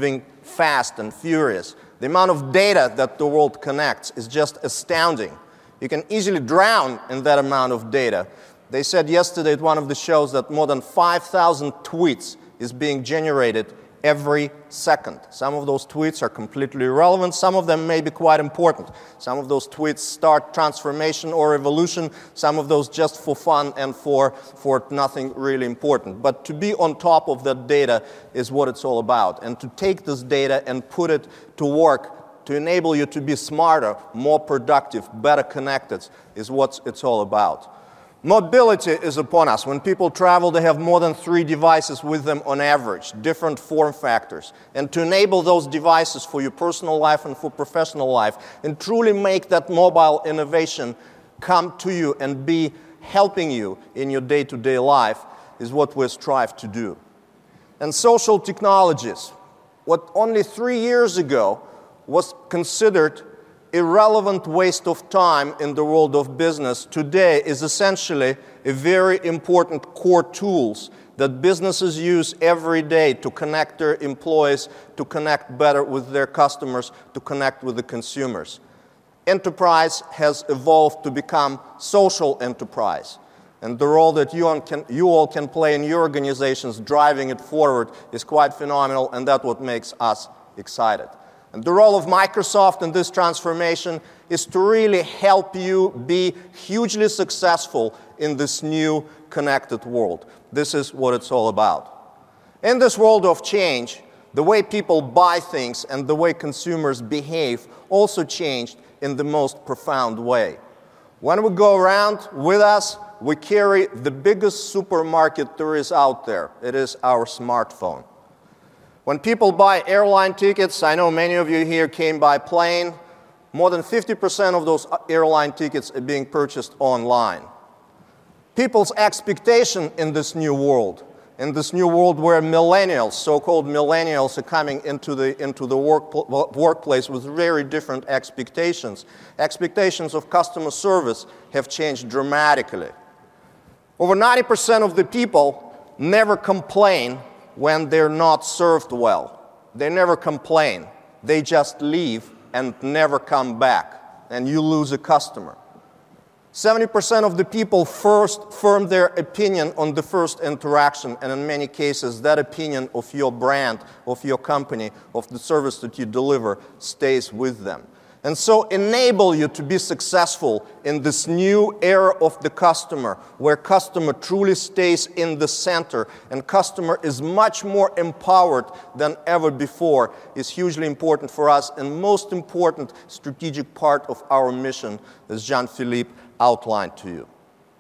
fast and furious. The amount of data that the world connects is just astounding. You can easily drown in that amount of data. They said yesterday at one of the shows that more than 5,000 tweets is being generated every second. Some of those tweets are completely irrelevant. Some of them may be quite important. Some of those tweets start transformation or evolution. Some of those just for fun and for nothing really important. But to be on top of that data is what it's all about. And to take this data and put it to work to enable you to be smarter, more productive, better connected is what it's all about. Mobility is upon us. When people travel, they have more than 3 devices with them on average, different form factors. And to enable those devices for your personal life and for professional life, and truly make that mobile innovation come to you and be helping you in your day-to-day life is what we strive to do. And social technologies, what only 3 years ago was considered irrelevant waste of time in the world of business, today is essentially a very important core tools that businesses use every day to connect their employees, to connect better with their customers, to connect with the consumers. Enterprise has evolved to become social enterprise. And the role that you all can play in your organizations driving it forward is quite phenomenal, and that's what makes us excited. And the role of Microsoft in this transformation is to really help you be hugely successful in this new connected world. This is what it's all about. In this world of change, the way people buy things and the way consumers behave also changed in the most profound way. When we go around with us, we carry the biggest supermarket there is out there. It is our smartphone. When people buy airline tickets, I know many of you here came by plane, more than 50% of those airline tickets are being purchased online. People's expectation in this new world where millennials, so-called millennials, are coming into the workplace with very different expectations. Expectations of customer service have changed dramatically. Over 90% of the people never complain when they're not served well. They never complain. They just leave and never come back, and you lose a customer. 70% of the people first form their opinion on the first interaction, and in many cases, that opinion of your brand, of your company, of the service that you deliver stays with them. And so enable you to be successful in this new era of the customer, where customer truly stays in the center and customer is much more empowered than ever before, is hugely important for us and most important strategic part of our mission, as Jean-Philippe outlined to you.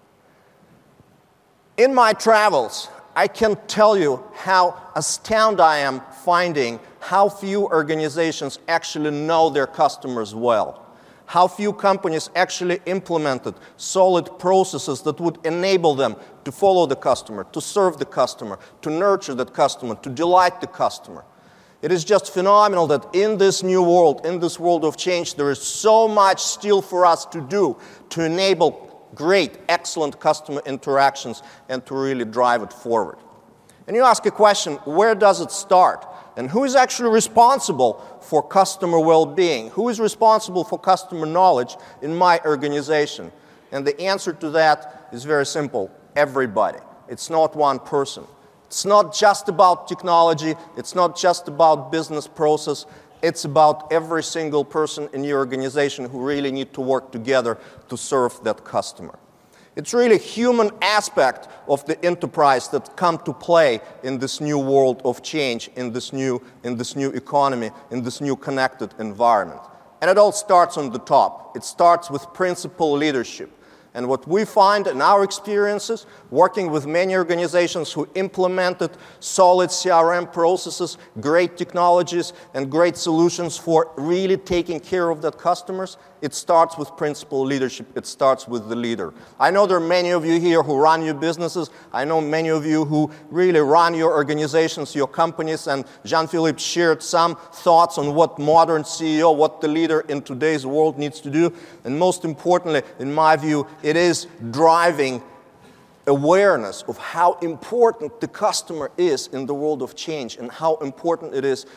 In my travels, I can tell you how astounded I am finding how few organizations actually know their customers well. How few companies actually implemented solid processes that would enable them to follow the customer, to serve the customer, to nurture that customer, to delight the customer. It is just phenomenal that in this new world, in this world of change, there is so much still for us to do to enable great, excellent customer interactions and to really drive it forward. And you ask a question, where does it start? And who is actually responsible for customer well-being? Who is responsible for customer knowledge in my organization? And the answer to that is very simple, everybody. It's not one person. It's not just about technology. It's not just about business process. It's about every single person in your organization who really need to work together to serve that customer. It's really a human aspect of the enterprise that come to play in this new world of change, in this new economy, in this new connected environment. And it all starts on the top. It starts with principal leadership. And what we find in our experiences, working with many organizations who implemented solid CRM processes, great technologies, and great solutions for really taking care of that customers, it starts with principal leadership. It starts with the leader. I know there are many of you here who run your businesses. I know many of you who really run your organizations, your companies, and Jean-Philippe shared some thoughts on what modern CEO, what the leader in today's world needs to do. And most importantly, in my view, it is driving awareness of how important the customer is in the world of change and how important it is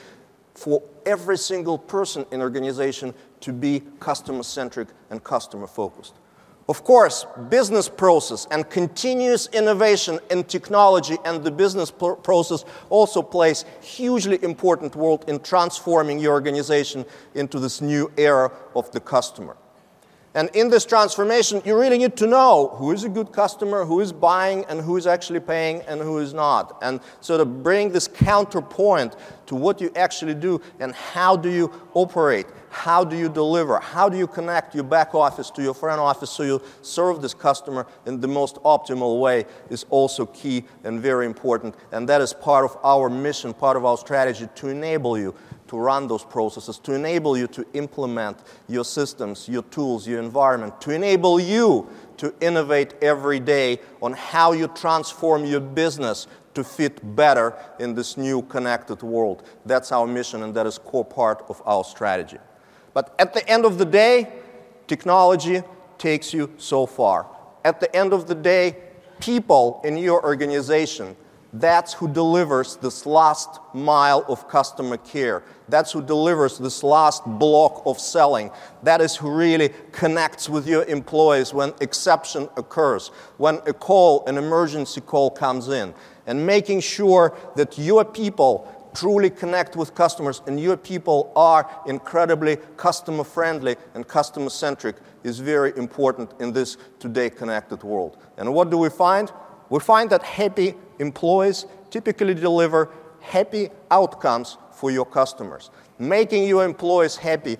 for every single person in organization to be customer-centric and customer-focused. Of course, business process and continuous innovation in technology and the business process also plays hugely important role in transforming your organization into this new era of the customer. And in this transformation, you really need to know who is a good customer, who is buying, and who is actually paying, and who is not. And sort of bring this counterpoint to what you actually do and how do you operate, how do you deliver, how do you connect your back office to your front office so you serve this customer in the most optimal way is also key and very important. And that is part of our mission, part of our strategy to enable you to run those processes, to enable you to implement your systems, your tools, your environment, to enable you to innovate every day on how you transform your business to fit better in this new connected world. That's our mission, and that is core part of our strategy. But at the end of the day, technology takes you so far. At the end of the day, people in your organization, that's who delivers this last mile of customer care. That's who delivers this last block of selling. That is who really connects with your employees when exception occurs, when a call, an emergency call comes in. And making sure that your people truly connect with customers and your people are incredibly customer-friendly and customer-centric is very important in this today connected world. And what do we find? We find that happy employees typically deliver happy outcomes for your customers. Making your employees happy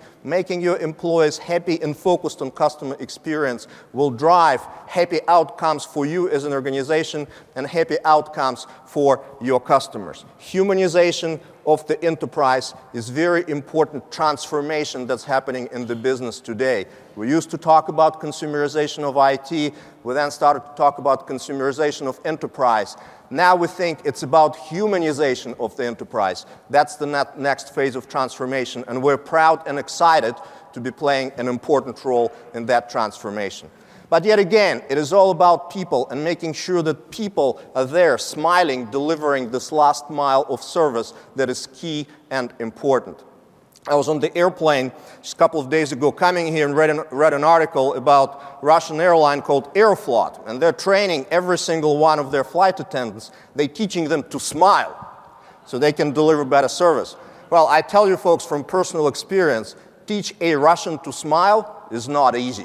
and focused on customer experience will drive happy outcomes for you as an organization and happy outcomes for your customers. Humanization of the enterprise is very important transformation that's happening in the business today. We used to talk about consumerization of IT. We then started to talk about consumerization of enterprise. Now we think it's about humanization of the enterprise. That's the next phase of transformation, and we're proud and excited to be playing an important role in that transformation. But yet again, it is all about people and making sure that people are there, smiling, delivering this last mile of service that is key and important. I was on the airplane just a couple of days ago coming here and read an article about a Russian airline called Aeroflot, and they're training every single one of their flight attendants. They're teaching them to smile so they can deliver better service. Well, I tell you folks from personal experience, teach a Russian to smile is not easy.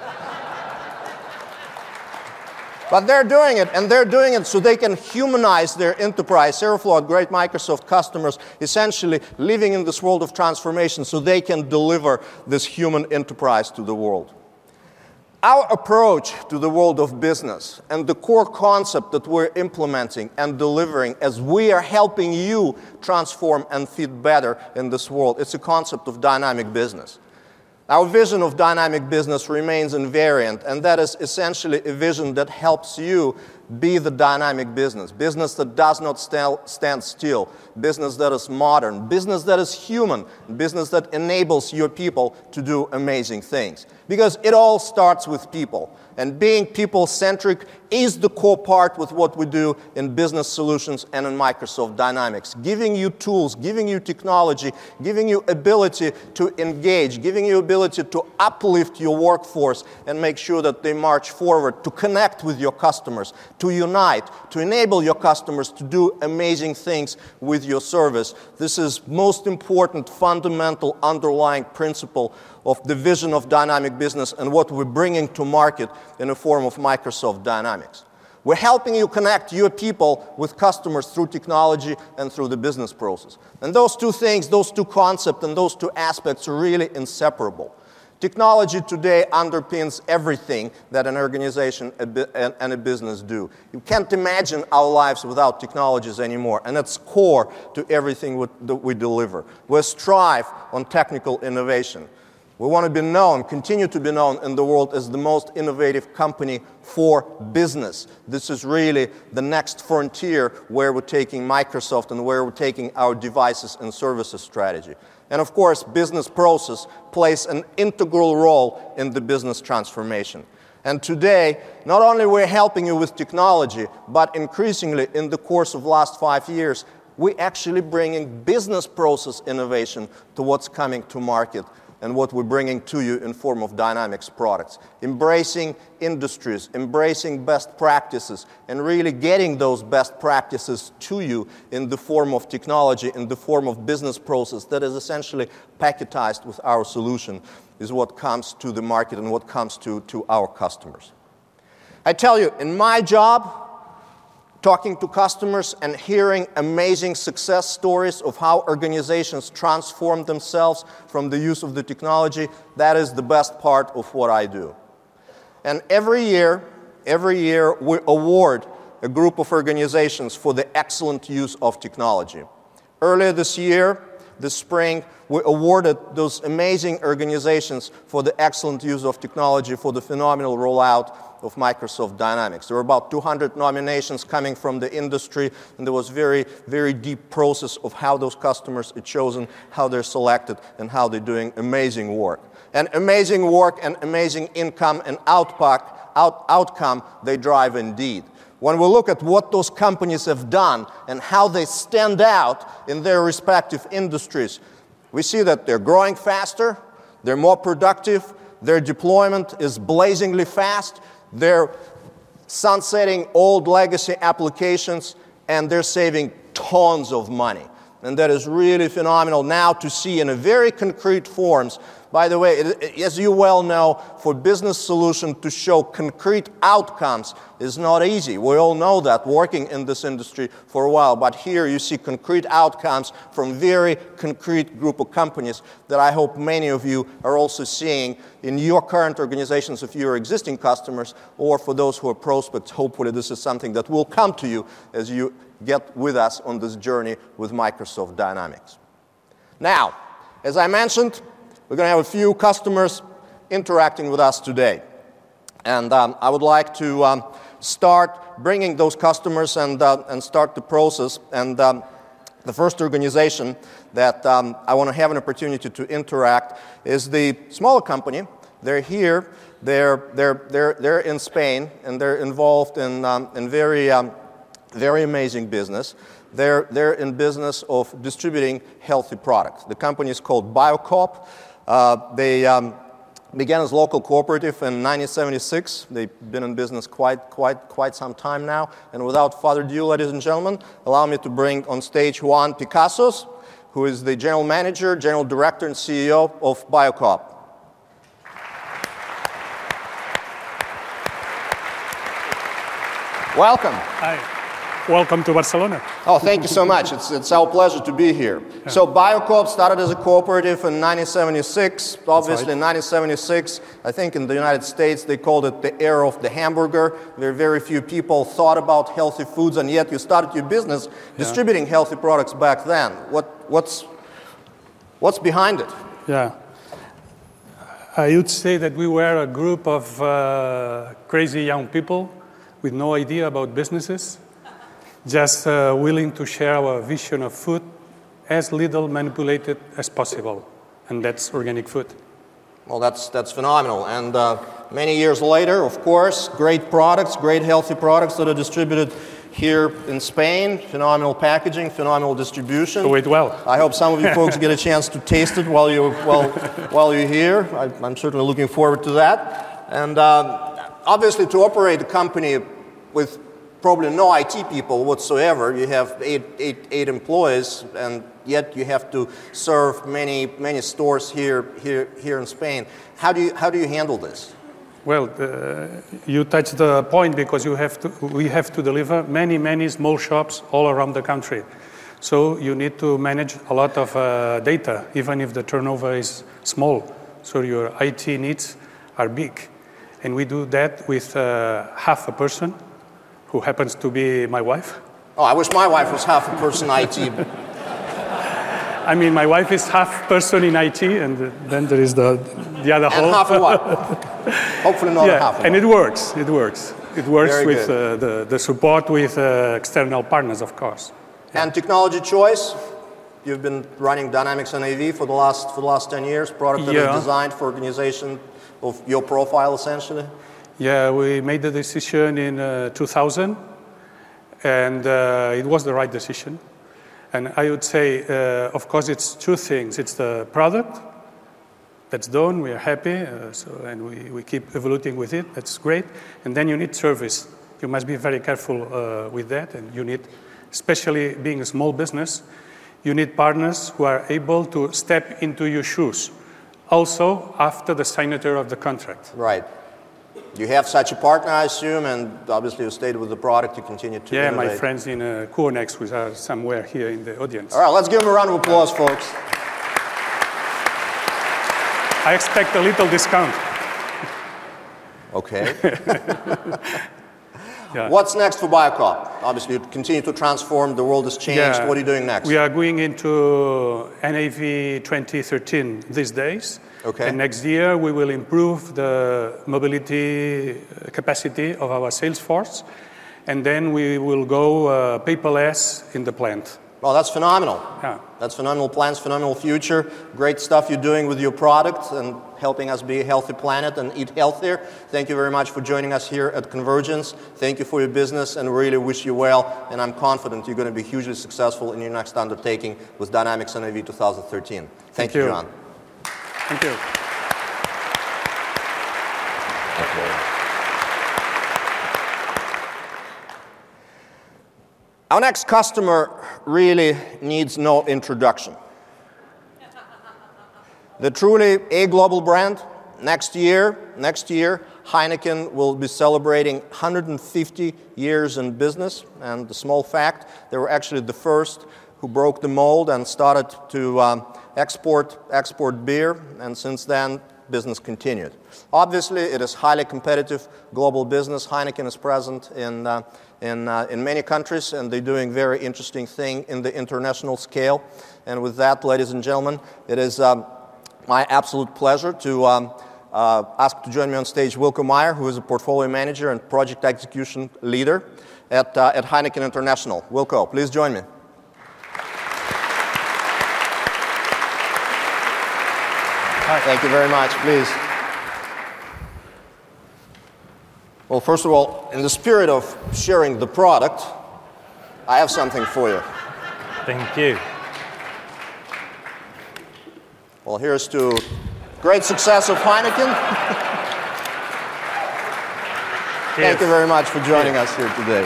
But they're doing it, and they're doing it so they can humanize their enterprise. Aeroflot, great Microsoft customers, essentially living in this world of transformation so they can deliver this human enterprise to the world. Our approach to the world of business and the core concept that we're implementing and delivering as we are helping you transform and fit better in this world, it's a concept of dynamic business. Our vision of dynamic business remains invariant, and that is essentially a vision that helps you be the dynamic business. Business that does not stand still. Business that is modern. Business that is human. Business that enables your people to do amazing things. Because it all starts with people. And being people-centric is the core part with what we do in business solutions and in Microsoft Dynamics. Giving you tools, giving you technology, giving you ability to engage, giving you ability to uplift your workforce and make sure that they march forward, to connect with your customers, to unite, to enable your customers to do amazing things with your service. This is most important, fundamental, underlying principle of the vision of dynamic business and what we're bringing to market in the form of Microsoft Dynamics. We're helping you connect your people with customers through technology and through the business process. And those two things, those two concepts and those two aspects are really inseparable. Technology today underpins everything that an organization and a business do. You can't imagine our lives without technologies anymore, and it's core to everything that we deliver. We strive on technical innovation. We want to be known, continue to be known in the world as the most innovative company for business. This is really the next frontier where we're taking Microsoft and where we're taking our devices and services strategy. And of course, business process plays an integral role in the business transformation. And today, not only we're helping you with technology, but increasingly in the course of the last 5 years, we're actually bringing business process innovation to what's coming to market and what we're bringing to you in form of Dynamics products. Embracing industries, embracing best practices, and really getting those best practices to you in the form of technology, in the form of business process that is essentially packetized with our solution is what comes to the market and what comes to our customers. I tell you, in my job, talking to customers and hearing amazing success stories of how organizations transform themselves from the use of the technology, that is the best part of what I do. And every year we award a group of organizations for the excellent use of technology. Earlier this year, this spring, we awarded those amazing organizations for the excellent use of technology for the phenomenal rollout of Microsoft Dynamics. There were about 200 nominations coming from the industry, and there was very, very deep process of how those customers are chosen, how they're selected, and how they're doing amazing work. And amazing work and amazing income and outcome they drive indeed. When we look at what those companies have done and how they stand out in their respective industries, we see that they're growing faster, they're more productive, their deployment is blazingly fast, they're sunsetting old legacy applications, and they're saving tons of money. And that is really phenomenal now to see in a very concrete forms. By the way, as you well know, for business solution to show concrete outcomes is not easy. We all know that working in this industry for a while. But here you see concrete outcomes from very concrete group of companies that I hope many of you are also seeing in your current organizations if you're existing customers, or for those who are prospects. Hopefully this is something that will come to you as you get with us on this journey with Microsoft Dynamics. Now, as I mentioned, we're going to have a few customers interacting with us today. And I would like to start bringing those customers and start the process. And the first organization that I want to have an opportunity to interact is the smaller company. They're here. They're in Spain, and they're involved in very amazing business. They're in business of distributing healthy products. The company is called Biocoop. They began as a local cooperative in 1976. They've been in business quite some time now. And without further ado, ladies and gentlemen, allow me to bring on stage Juan Picassos, who is the general manager, general director, and CEO of Biocoop. Welcome. Hi. Welcome to Barcelona. Oh, thank you so much. It's our pleasure to be here. Yeah. So Biocoop started as a cooperative in 1976. Obviously, in 1976, I think in the United States, they called it the era of the hamburger. Very few people thought about healthy foods, and yet you started your business distributing healthy products back then. What's behind it? Yeah. I would say that we were a group of crazy young people with no idea about businesses, just willing to share our vision of food as little manipulated as possible, and that's organic food. Well, that's phenomenal. And many years later, of course, great products, great healthy products that are distributed here in Spain. Phenomenal packaging, phenomenal distribution. Do it well. I hope some of you folks get a chance to taste it while you're here. I'm certainly looking forward to that. And obviously, to operate a company with probably no IT people whatsoever, you have eight employees, and yet you have to serve many stores here in Spain. How do you handle this? Well, you touched the point, because we have to deliver many small shops all around the country. So you need to manage a lot of data, even if the turnover is small. So your IT needs are big. And we do that with half a person, who happens to be my wife. Oh, I wish my wife was half a person IT. I mean, my wife is half person in IT, and then there is the other half. And half a what? Hopefully not half a and it works. It works Very with the support with external partners, of course. And technology choice? You've been running Dynamics NAV for the last 10 years, product that is designed for organization of your profile, essentially? Yeah, we made the decision in 2000, and it was the right decision. And I would say, of course, it's two things. It's the product that's done, we are happy, and we keep evolving with it, that's great. And then you need service. You must be very careful with that, and you need, especially being a small business, you need partners who are able to step into your shoes, also after the signature of the contract. Right. You have such a partner, I assume, and obviously you stayed with the product, you continue to innovate. My friends in Kuonex, who are somewhere here in the audience. All right, let's give them a round of applause, folks. I expect a little discount. Okay. What's next for Biocop? Obviously, you continue to transform, the world has changed. What are you doing next? We are going into NAV 2013 these days. Okay. And next year, we will improve the mobility capacity of our sales force. And then we will go paperless in the plant. Well, that's phenomenal. Yeah. That's phenomenal plans, phenomenal future. Great stuff you're doing with your product and helping us be a healthy planet and eat healthier. Thank you very much for joining us here at Convergence. Thank you for your business and really wish you well. And I'm confident you're going to be hugely successful in your next undertaking with Dynamics NAV 2013. Thank you, John. Thank you. Our next customer really needs no introduction. They're truly a global brand. Next year, Heineken will be celebrating 150 years in business. And the small fact, they were actually the first who broke the mold and started to export beer. And since then, business continued. Obviously, it is highly competitive global business. Heineken is present in many countries, and they're doing very interesting thing in the international scale. And with that, ladies and gentlemen, it is my absolute pleasure to ask to join me on stage Wilco Meyer, who is a portfolio manager and project execution leader at Heineken International. Wilco, please join me. Thank you very much, please. Well, first of all, in the spirit of sharing the product, I have something for you. Thank you. Well, here's to great success of Heineken. Thank you very much for joining us here today.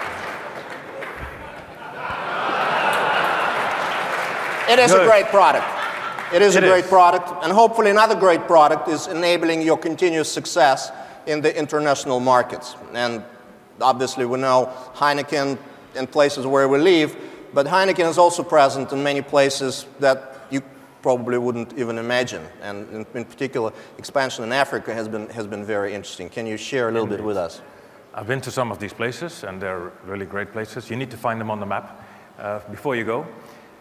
It is a great product. It is a great product, and hopefully another great product is enabling your continuous success in the international markets. And obviously we know Heineken in places where we live, but Heineken is also present in many places that you probably wouldn't even imagine. And in particular, expansion in Africa has been very interesting. Can you share a little bit with us? I've been to some of these places, and they're really great places. You need to find them on the map before you go.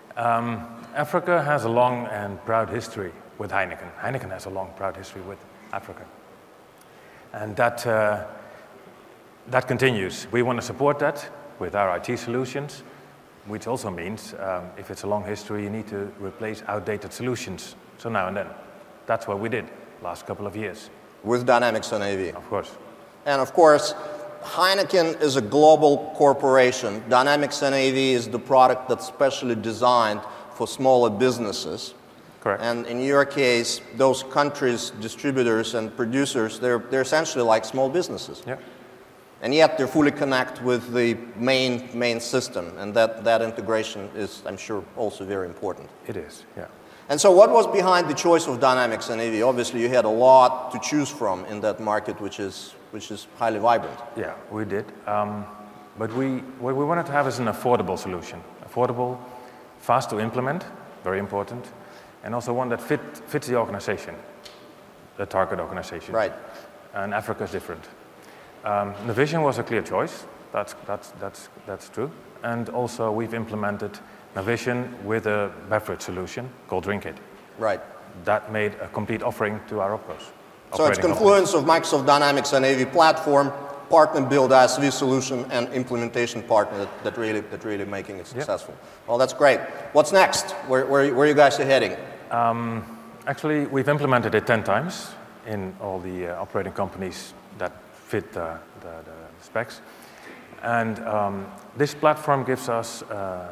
Africa has a long and proud history with Heineken. Heineken has a long, proud history with Africa. And that continues. We want to support that with our IT solutions, which also means if it's a long history, you need to replace outdated solutions. So now and then. That's what we did last couple of years. With Dynamics NAV. Of course. And of course, Heineken is a global corporation. Dynamics NAV is the product that's specially designed for smaller businesses. Correct. And in your case, those countries, distributors and producers, they're essentially like small businesses. Yeah. And yet they're fully connected with the main system, and that integration is, I'm sure, also very important. It is, yeah. And so what was behind the choice of Dynamics NAV? Obviously you had a lot to choose from in that market, which is highly vibrant. Yeah, we did. But what we wanted to have is an affordable solution. Affordable, fast to implement, very important, and also one that fits the organization, the target organization. Right. And Africa is different. Navision was a clear choice. That's true. And also we've implemented Navision with a beverage solution called Drinkit. Right. That made a complete offering to our opcos. So it's confluence of Microsoft Dynamics NAV platform, partner-build ISV solution, and implementation partner that really making it successful. Yeah. Well, that's great. What's next? Where you guys are heading? Actually, we've implemented it 10 times in all the operating companies that fit the specs. And this platform gives us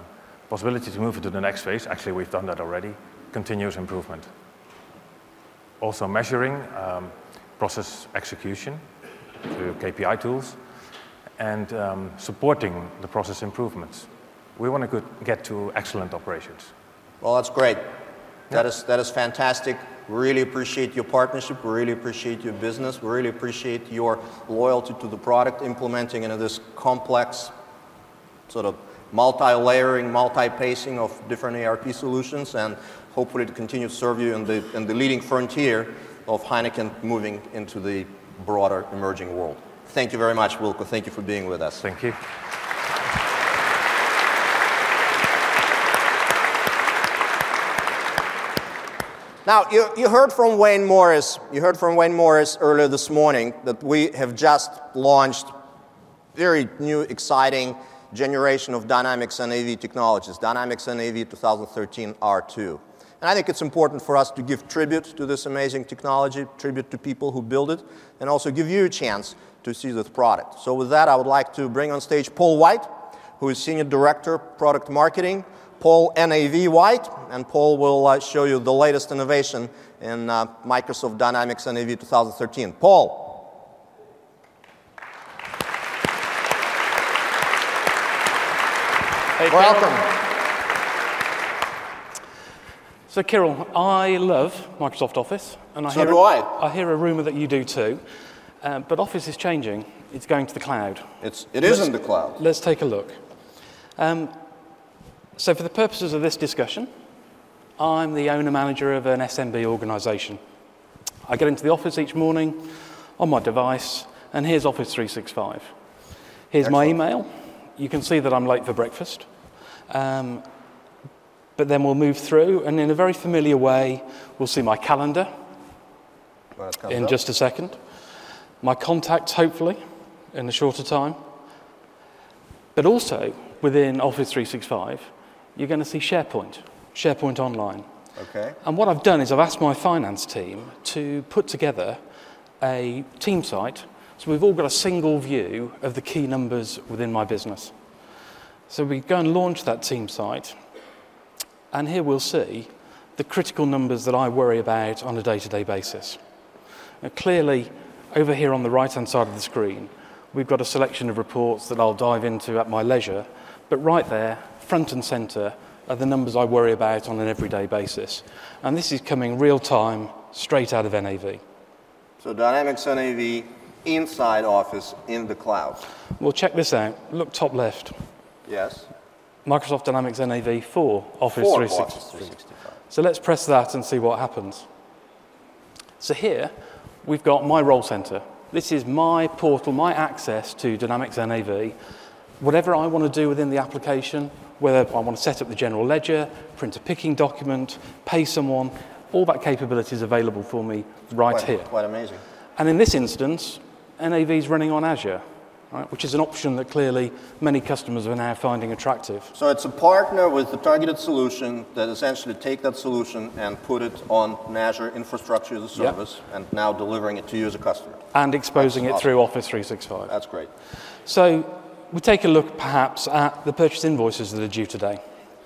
possibility to move it to the next phase, actually we've done that already, continuous improvement. Also measuring process execution through KPI tools, and supporting the process improvements. We want to get to excellent operations. Well, that's great. That is fantastic. We really appreciate your partnership. We really appreciate your business. We really appreciate your loyalty to the product, implementing into this complex sort of multi-layering, multi-pacing of different ERP solutions, and hopefully to continue to serve you in the leading frontier of Heineken moving into the broader emerging world. Thank you very much, Wilco. Thank you for being with us. Thank you. Now, you heard from Wayne Morris. You heard from Wayne Morris earlier this morning that we have just launched very new, exciting generation of Dynamics NAV technologies, Dynamics NAV 2013 R2. And I think it's important for us to give tribute to this amazing technology, tribute to people who build it, and also give you a chance to see this product. So with that, I would like to bring on stage Paul White, who is Senior Director, Product Marketing. Paul NAV White, and Paul will show you the latest innovation in Microsoft Dynamics NAV 2013. Paul. Hey, welcome. So, Kirill, I love Microsoft Office, and I hear a rumor that you do too. But Office is changing. It's going to the cloud. It is in the cloud. Let's take a look. So for the purposes of this discussion, I'm the owner-manager of an SMB organization. I get into the office each morning on my device, and here's Office 365. Here's my email. You can see that I'm late for breakfast. But then we'll move through, and in a very familiar way, we'll see my calendar in just a second. My contacts, hopefully, in a shorter time. But also, within Office 365, you're going to see SharePoint Online. Okay. And what I've done is I've asked my finance team to put together a team site, so we've all got a single view of the key numbers within my business. So we go and launch that team site, and here we'll see the critical numbers that I worry about on a day-to-day basis. Now, clearly, over here on the right-hand side of the screen, we've got a selection of reports that I'll dive into at my leisure, but right there, front and center, are the numbers I worry about on an everyday basis. And this is coming real-time, straight out of NAV. So Dynamics NAV inside Office in the cloud. Well, check this out. Look top left. Yes. Microsoft Dynamics NAV for Office 365. So let's press that and see what happens. So here, we've got my role center. This is my portal, my access to Dynamics NAV. Whatever I want to do within the application, whether I want to set up the general ledger, print a picking document, pay someone, all that capability is available for me here. Quite amazing. And in this instance, NAV is running on Azure, right, which is an option that clearly many customers are now finding attractive. So it's a partner with the targeted solution that essentially take that solution and put it on an Azure infrastructure as a service, and now delivering it to you as a customer. And exposing it through Office 365. That's great. So we take a look perhaps at the purchase invoices that are due today.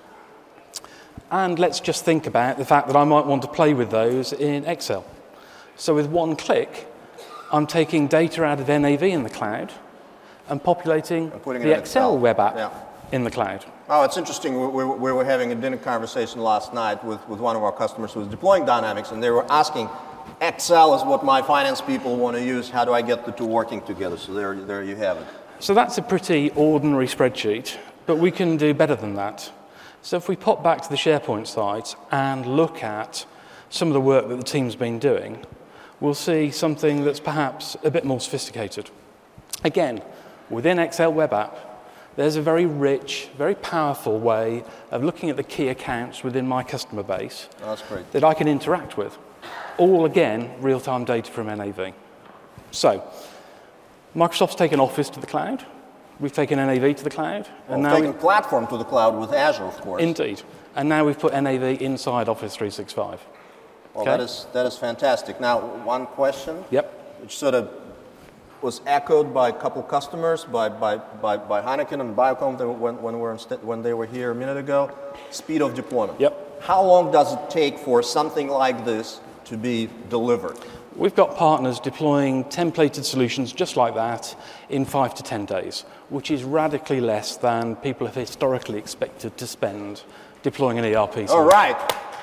And let's just think about the fact that I might want to play with those in Excel. So with one click, I'm taking data out of NAV in the cloud and populating the Excel web app in the cloud. Oh, it's interesting. We were having a dinner conversation last night with one of our customers who was deploying Dynamics, and they were asking, Excel is what my finance people want to use. How do I get the two working together? So there you have it. So that's a pretty ordinary spreadsheet, but we can do better than that. So if we pop back to the SharePoint site and look at some of the work that the team's been doing, we'll see something that's perhaps a bit more sophisticated. Again, within Excel Web App, there's a very rich, very powerful way of looking at the key accounts within my customer base that I can interact with. All, again, real-time data from NAV. So Microsoft's taken Office to the cloud. We've taken NAV to the cloud. And now we've taken Platform to the cloud with Azure, of course. Indeed. And now we've put NAV inside Office 365. Well, that is fantastic. Now, one question. Yep. Which sort of was echoed by a couple customers, by Heineken and Biocom when they were here a minute ago. Speed of deployment. Yep. How long does it take for something like this to be delivered? We've got partners deploying templated solutions just like that in 5 to 10 days, which is radically less than people have historically expected to spend deploying an ERP solution. All right.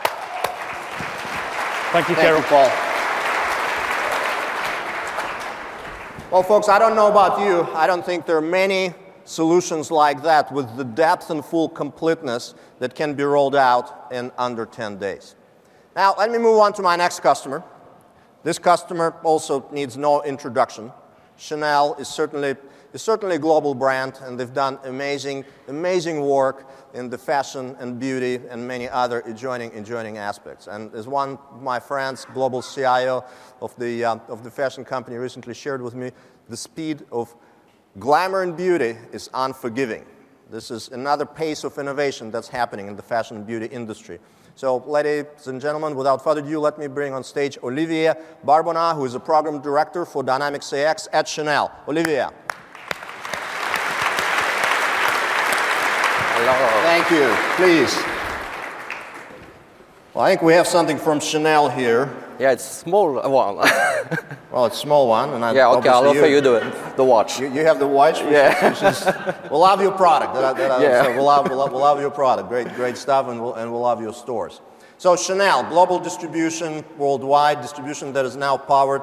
Thank you, Carol. Thank you, Paul. Well, folks, I don't know about you. I don't think there are many solutions like that with the depth and full completeness that can be rolled out in under 10 days. Now, let me move on to my next customer. This customer also needs no introduction. Chanel is certainly a global brand, and they've done amazing work in the fashion and beauty and many other adjoining aspects. And as one of my friends, global CIO of the fashion company, recently shared with me, the speed of glamour and beauty is unforgiving. This is another pace of innovation that's happening in the fashion and beauty industry. So, ladies and gentlemen, without further ado, let me bring on stage Olivier Barbonnat, who is a program director for Dynamics AX at Chanel. Olivier. Hello. Thank you. Please. Well, I think we have something from Chanel here. Yeah, it's a small one. Well, it's a small one. And yeah, okay, I'll offer you the watch. You have the watch? Which is, we'll love your product. Yeah. We'll love your product. Great stuff, and we'll love your stores. So Chanel, global distribution, worldwide distribution that is now powered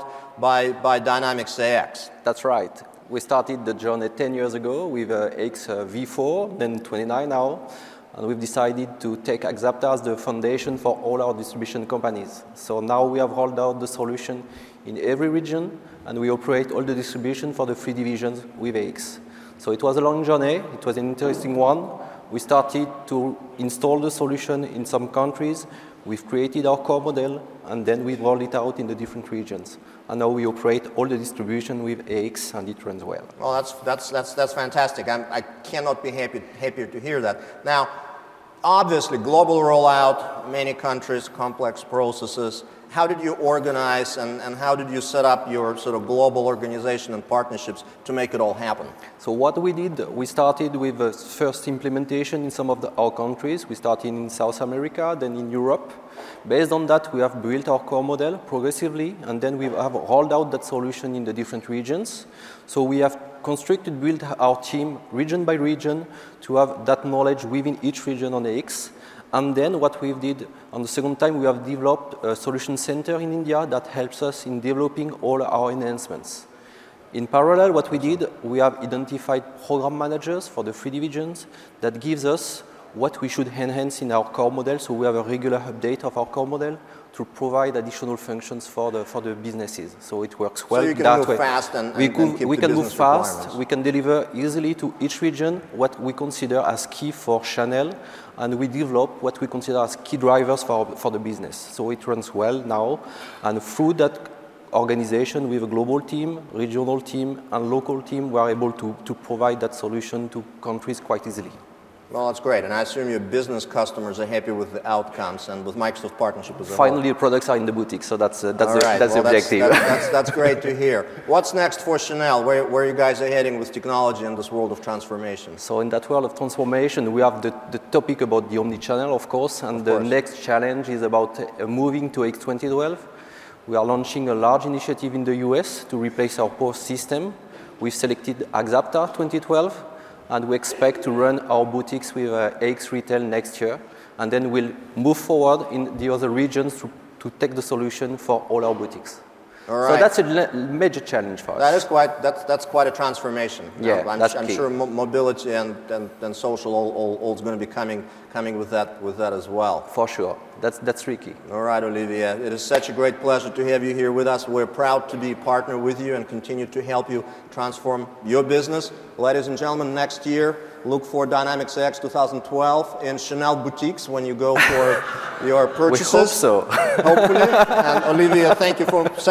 by Dynamics AX. That's right. We started the journey 10 years ago with AX V4, then 29 now. And we've decided to take Axapta as the foundation for all our distribution companies. So now we have rolled out the solution in every region, and we operate all the distribution for the 3 divisions with AX. So it was a long journey. It was an interesting one. We started to install the solution in some countries. We've created our core model, and then we rolled it out in the different regions. And now we operate all the distribution with AX, and it runs well. Well, that's fantastic. I cannot be happier to hear that. Now, obviously, global rollout, many countries, complex processes. How did you organize and how did you set up your sort of global organization and partnerships to make it all happen? So what we did, we started with the first implementation in some of our countries. We started in South America, then in Europe. Based on that, we have built our core model progressively, and then we have rolled out that solution in the different regions. So we have built our team region by region to have that knowledge within each region on AX. And then what we did on the second time, we have developed a solution center in India that helps us in developing all our enhancements. In parallel, what we did, we have identified program managers for the 3 divisions that gives us what we should enhance in our core model. So we have a regular update of our core model to provide additional functions for the businesses. So it works well. So you can move fast and keep the business we can move fast. requirements. We can deliver easily to each region what we consider as key for Chanel, and we develop what we consider as key drivers for the business. So it runs well now, and through that organization with a global team, regional team, and local team, we are able to provide that solution to countries quite easily. Well, that's great, and I assume your business customers are happy with the outcomes and with Microsoft partnership as well. Finally, the products are in the boutique, so that's the objective. That's great to hear. What's next for Chanel? Where you guys are heading with technology in this world of transformation? So in that world of transformation, we have the topic about the omnichannel, of course, and the next challenge is about moving to AX 2012. We are launching a large initiative in the US to replace our POS system. We've selected Axapta 2012. And we expect to run our boutiques with AX Retail next year. And then we'll move forward in the other regions to take the solution for all our boutiques. All right. So that's a major challenge for us. That's quite a transformation. Yeah, I'm sure mobility and social all is going to be coming with that as well. For sure. That's tricky. All right, Olivier. It is such a great pleasure to have you here with us. We're proud to be a partner with you and continue to help you transform your business. Ladies and gentlemen, next year, look for Dynamics AX 2012 in Chanel boutiques when you go for your purchases. We hope so. Hopefully. And Olivier, thank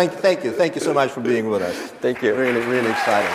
you so much for being with us. Thank you. Really, really exciting.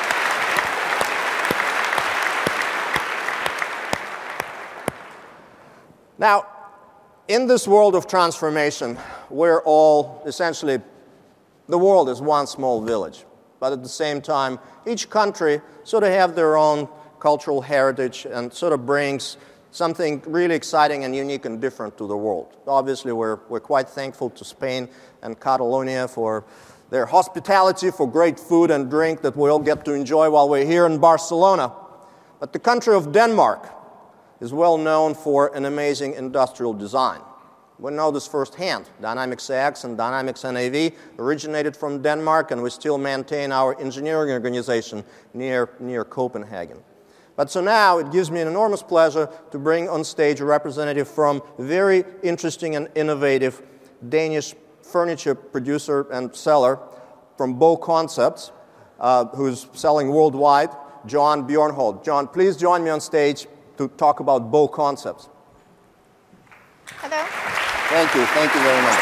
Now, in this world of transformation, we're all essentially, the world is one small village. but at the same time, each country sort of have their own cultural heritage and sort of brings something really exciting and unique and different to the world. Obviously, we're quite thankful to Spain and Catalonia for their hospitality, for great food and drink that we all get to enjoy while we're here in Barcelona. But the country of Denmark is well known for an amazing industrial design. We know this firsthand. Dynamics AX and Dynamics NAV originated from Denmark, and we still maintain our engineering organization near Copenhagen. But so now it gives me an enormous pleasure to bring on stage a representative from a very interesting and innovative Danish furniture producer and seller from Bo Concepts, who's selling worldwide, John Bjornholt. John, please join me on stage to talk about Bo Concepts. Hello. Thank you very much.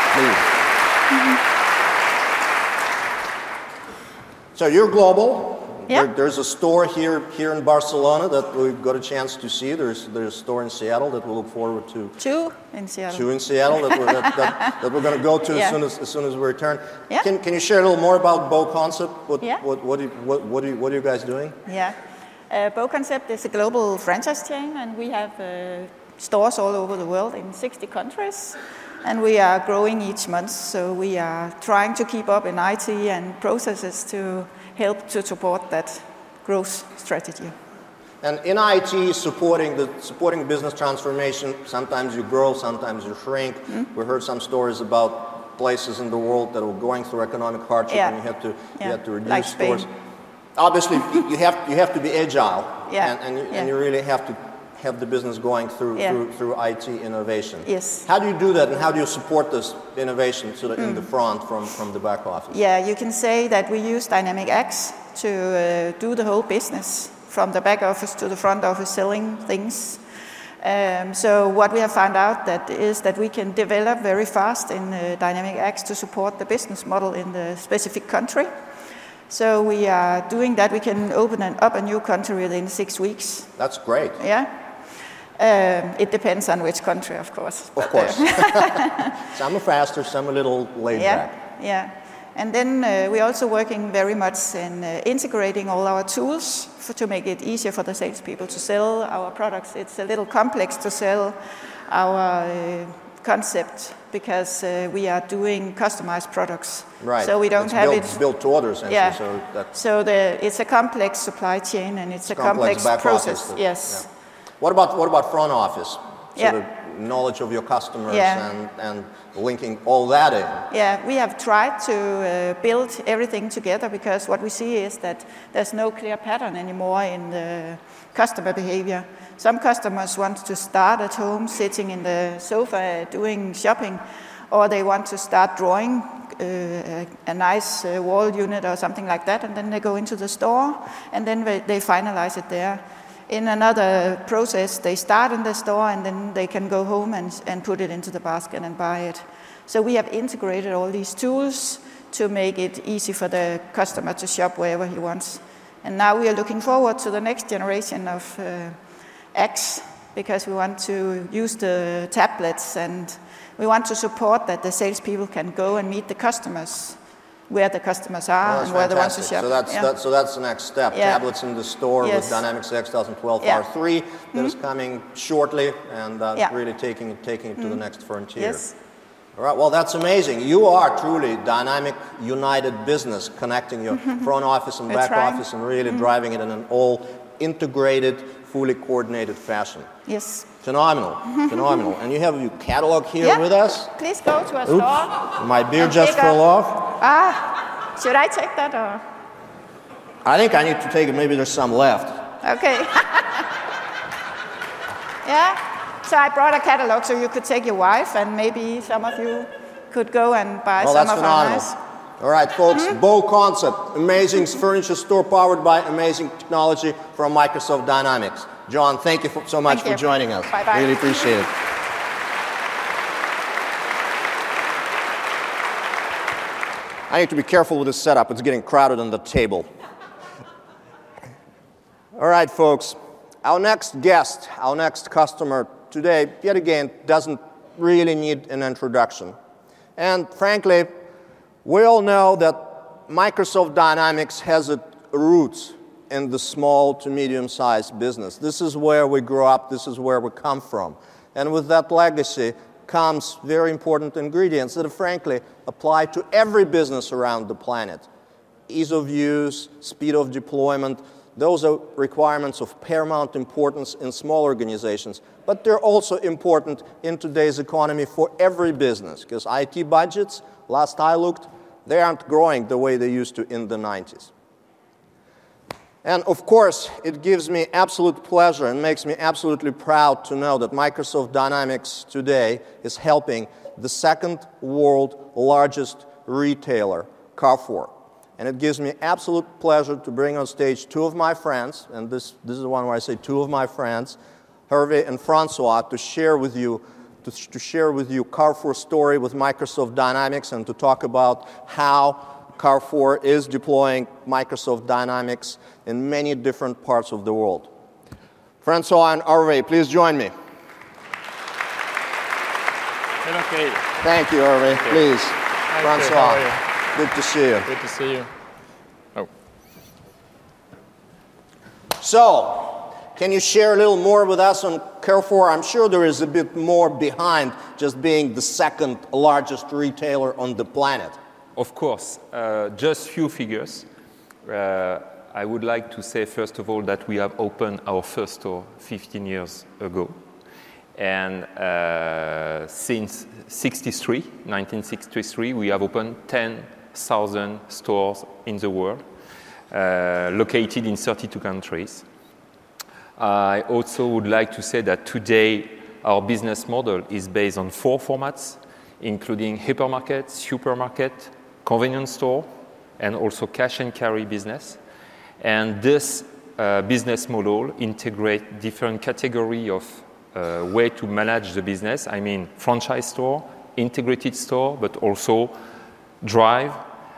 Please. So you're global. Yeah. There's a store here in Barcelona that we've got a chance to see. There's a store in Seattle that we look forward to. Two in Seattle. Two in Seattle that we're going to go to Yeah. as soon as we return. Yeah. Can you share a little more about Bo Concept? What are you guys doing? Yeah. Bo Concept is a global franchise chain, and we have stores all over the world in 60 countries. And we are growing each month, so we are trying to keep up in IT and processes to help to support that growth strategy. And in IT, supporting business transformation, sometimes you grow, sometimes you shrink. We heard some stories about places in the world that were going through economic hardship, and you had to reduce like stores. Spain. Obviously, you have to be agile, Yeah. and you really have to have the business going through IT innovation. Yes. How do you do that, and how do you support this innovation sort of in the front from the back office? Yeah, you can say that we use Dynamic X to do the whole business, from the back office to the front office, selling things. So what we have found out is that we can develop very fast in Dynamic X to support the business model in the specific country. So we are doing that. We can open up a new country within 6 weeks. That's great. Yeah. It depends on which country, of course. Of course. Some are faster, some a little laid back. Yeah. And then we're also working very much in integrating all our tools to make it easier for the salespeople to sell our products. It's a little complex to sell our concept because we are doing customized products. Right. So we don't have it built to order, essentially. Yeah. So it's a complex supply chain, and it's a complex back process. office. Yes. Yeah. What about front office? Yeah. Sort of knowledge of your customers Yeah. and linking all that in. Yeah, we have tried to build everything together, because what we see is that there's no clear pattern anymore in the customer behavior. Some customers want to start at home, sitting in the sofa, doing shopping, or they want to start drawing a nice wall unit or something like that, and then they go into the store, and then they finalize it there. In another process, they start in the store, and then they can go home and put it into the basket and buy it. So we have integrated all these tools to make it easy for the customer to shop wherever he wants. And now we are looking forward to the next generation of X, because we want to use the tablets, and we want to support that the salespeople can go and meet the customers where the customers are and where they want to shop. So that's the next step. Yeah. Tablets in the store with Dynamics X 2012 R3 that is coming shortly, and really taking it to the next frontier. Yes. All right, well, that's amazing. You are truly dynamic, united business, connecting your front office and back office and really driving it in an all-integrated, fully coordinated fashion. Yes. Phenomenal, phenomenal. And you have your catalog here with us. Please go to our store. My beer just fell off. Should I take that, or? I think I need to take it. Maybe there's some left. Okay. Yeah. So I brought a catalog so you could take your wife, and maybe some of you could go and buy some of our nice. All right, folks, Bo Concept, amazing furniture store powered by amazing technology from Microsoft Dynamics. John, thank you so much for joining us. Bye-bye. Really appreciate it. I need to be careful with this setup. It's getting crowded on the table. All right, folks, our next guest, our next customer today, yet again, doesn't really need an introduction. And frankly, we all know that Microsoft Dynamics has its roots in the small to medium-sized business. This is where we grew up. This is where we come from. And with that legacy comes very important ingredients that, frankly, apply to every business around the planet. Ease of use, speed of deployment, those are requirements of paramount importance in small organizations. But they're also important in today's economy for every business, because IT budgets, last I looked, they aren't growing the way they used to in the 90s. And of course, it gives me absolute pleasure and makes me absolutely proud to know that Microsoft Dynamics today is helping the second world largest retailer, Carrefour. And it gives me absolute pleasure to bring on stage two of my friends, and this is the one where I say two of my friends, Hervé and Francois, to share with you Carrefour's story with Microsoft Dynamics and to talk about how Carrefour is deploying Microsoft Dynamics in many different parts of the world. Francois and Hervé, please join me. Okay. Thank you, Hervé. Please. Francois. Good to see you. Good to see you. Oh. So, can you share a little more with us on Carrefour? I'm sure there is a bit more behind just being the second largest retailer on the planet. Of course. Just few figures. I would like to say, first of all, that we have opened our first store 15 years ago. And since 1963, we have opened 10,000 stores in the world, located in 32 countries. I also would like to say that today our business model is based on 4 formats, including hypermarket, supermarket, convenience store, and also cash and carry business. And this business model integrates different categories of way to manage the business. I mean, franchise store, integrated store, but also drive,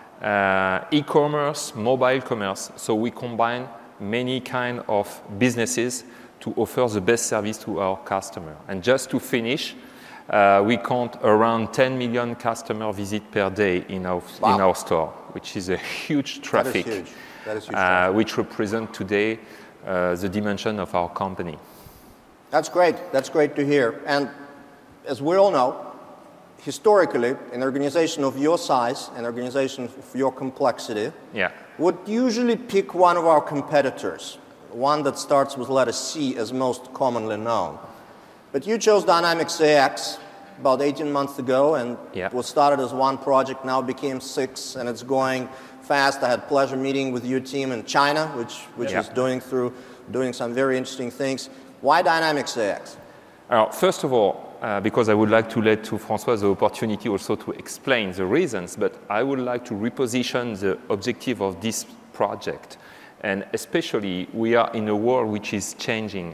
e-commerce, mobile commerce. So we combine many kind of businesses to offer the best service to our customer. And just to finish, we count around 10 million customer visits per day in our store, which is a huge traffic, That is huge. Which represent today the dimension of our company. That's great. That's great to hear. And as we all know, historically, an organization of your size, an organization of your complexity, would usually pick one of our competitors, one that starts with letter C as most commonly known. But you chose Dynamics AX about 18 months ago, and it was started as one project, now became 6, and it's going fast. I had pleasure meeting with your team in China, which is doing some very interesting things. Why Dynamics AX? First of all, because I would like to let to François the opportunity also to explain the reasons, but I would like to reposition the objective of this project. And especially, we are in a world which is changing.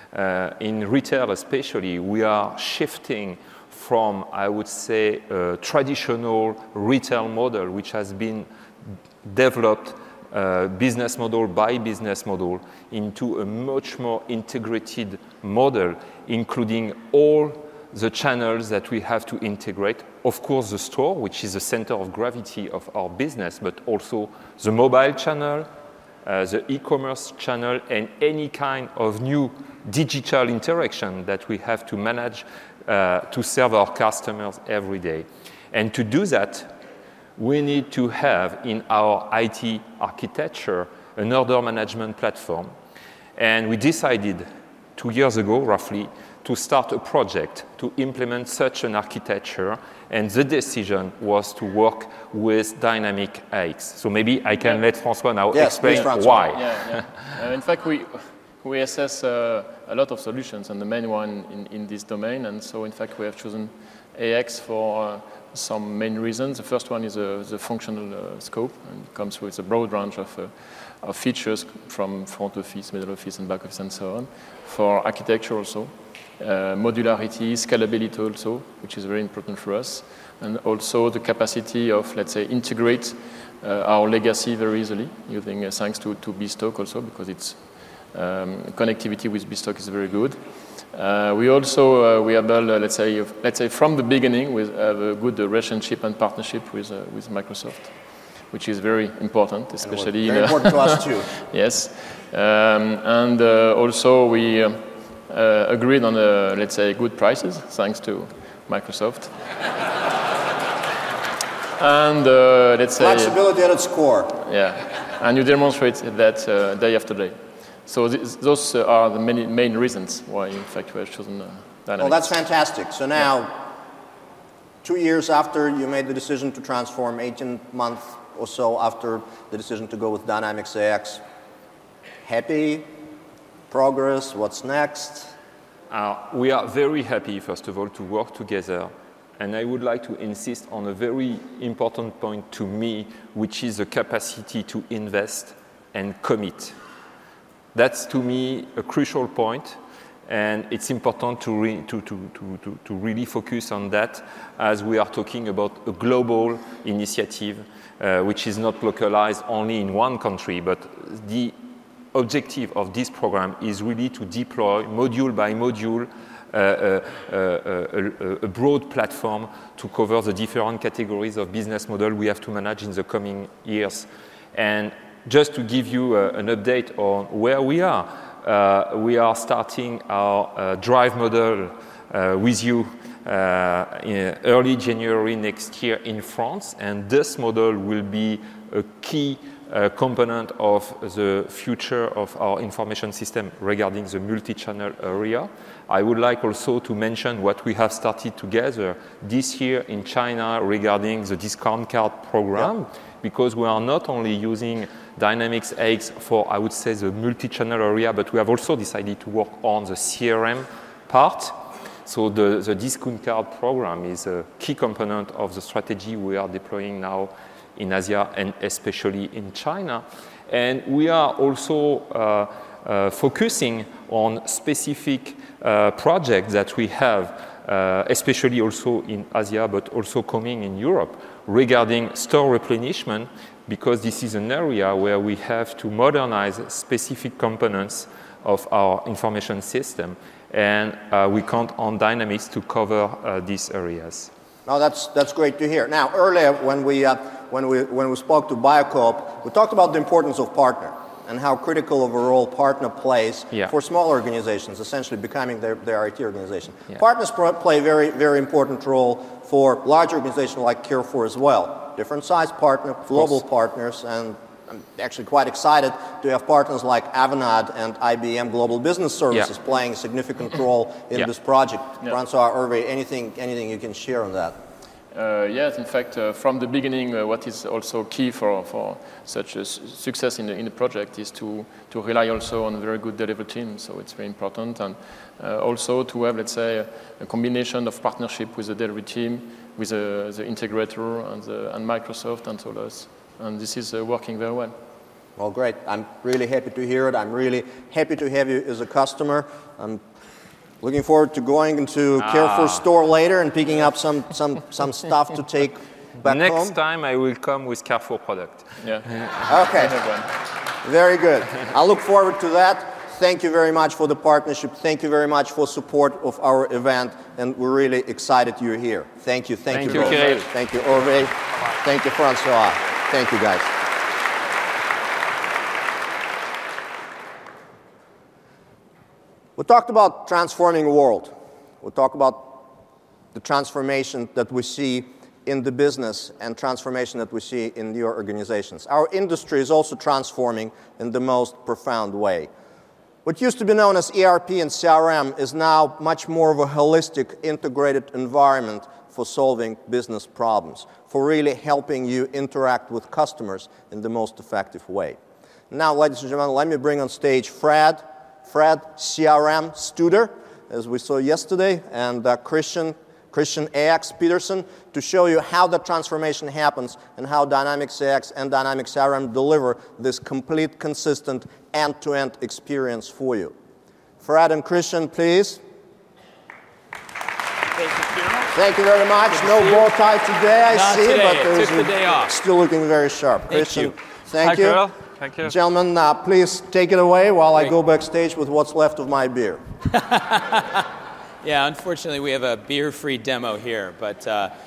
In retail especially, we are shifting from, I would say, a traditional retail model, which has been developed business model by business model, into a much more integrated model, including all the channels that we have to integrate. Of course, the store, which is the center of gravity of our business, but also the mobile channel, the e-commerce channel, and any kind of new digital interaction that we have to manage to serve our customers every day. And to do that, we need to have in our IT architecture an order management platform. And we decided 2 years ago, roughly, to start a project to implement such an architecture, and the decision was to work with Dynamics AX. So maybe I can let François now explain why. In fact, we assess a lot of solutions, and the main one in this domain, and so in fact we have chosen AX for some main reasons. The first one is the functional scope, and it comes with a broad range of features from front office, middle office, and back office, and so on. For architecture also, modularity, scalability also, which is very important for us, and also the capacity of, let's say, integrate our legacy very easily, using thanks to Beanstalk also, because it's connectivity with Beanstalk is very good. We also we have let's say from the beginning we have a good relationship and partnership with Microsoft. which is very important, especially very important to us too. Yes, and also we agreed on let's say good prices thanks to Microsoft. And let's say flexibility at its core. Yeah, and you demonstrate that day after day. So those are the main reasons why, in fact, we have chosen Dynamics. Well, that's fantastic. So now, 2 years after you made the decision to transform, 18 months or so after the decision to go with Dynamics AX, happy? Progress? What's next? We are very happy, first of all, to work together. And I would like to insist on a very important point to me, which is the capacity to invest and commit. That's, to me, a crucial point, and it's important to really focus on that as we are talking about a global initiative, which is not localized only in one country, but the objective of this program is really to deploy module by module a broad platform to cover the different categories of business model we have to manage in the coming years. And just to give you an update on where we are starting our drive model with you in early January next year in France, and this model will be a key component of the future of our information system regarding the multi-channel area. I would like also to mention what we have started together this year in China regarding the discount card program, because we are not only using Dynamics AX for, I would say, the multi-channel area, but we have also decided to work on the CRM part. So the discount card program is a key component of the strategy we are deploying now in Asia and especially in China. And we are also focusing on specific projects that we have, especially also in Asia, but also coming in Europe, regarding store replenishment, because this is an area where we have to modernize specific components of our information system, and we count on Dynamics to cover these areas. No, that's great to hear. Now, earlier when we spoke to Biocoop, we talked about the importance of partner and how critical of a role partner plays for small organizations, essentially becoming their IT organization. Yeah. Partners play a very, very important role for large organizations like Carrefour as well. Different size partner, global partners, and I'm actually quite excited to have partners like Avanade and IBM Global Business Services playing a significant role in this project. Francois, Hervé, anything you can share on that? Yes, in fact, from the beginning, what is also key for such a success in the project is to rely also on a very good delivery team. So it's very important, and also to have, let's say, a combination of partnership with the delivery team, with the integrator and Microsoft and so on. And this is working very well. Well, great. I'm really happy to hear it. I'm really happy to have you as a customer. I'm looking forward to going into Carrefour store later and picking up some stuff to take back home. Next time I will come with Carrefour product. Yeah. Okay. Very good. I look forward to that. Thank you very much for the partnership. Thank you very much for support of our event, and we're really excited you're here. Thank you. Thank you, Kirill. Thank you, Hervé. Thank you, Francois. Thank you, guys. We talked about transforming the world. We talked about the transformation that we see in the business and transformation that we see in your organizations. Our industry is also transforming in the most profound way. What used to be known as ERP and CRM is now much more of a holistic, integrated environment for solving business problems, for really helping you interact with customers in the most effective way. Now, ladies and gentlemen, let me bring on stage Fred CRM Studer, as we saw yesterday, and Christian AX Peterson, to show you how the transformation happens and how Dynamics AX and Dynamics CRM deliver this complete, consistent, end-to-end experience for you. Fred and Christian, please. Thank you very much. No bow tie today, I see, but took the day off. Still looking very sharp. Christian, thank you. Hi, thank you. Gentlemen, please take it away while I go backstage with what's left of my beer. Yeah, unfortunately, we have a beer-free demo here, but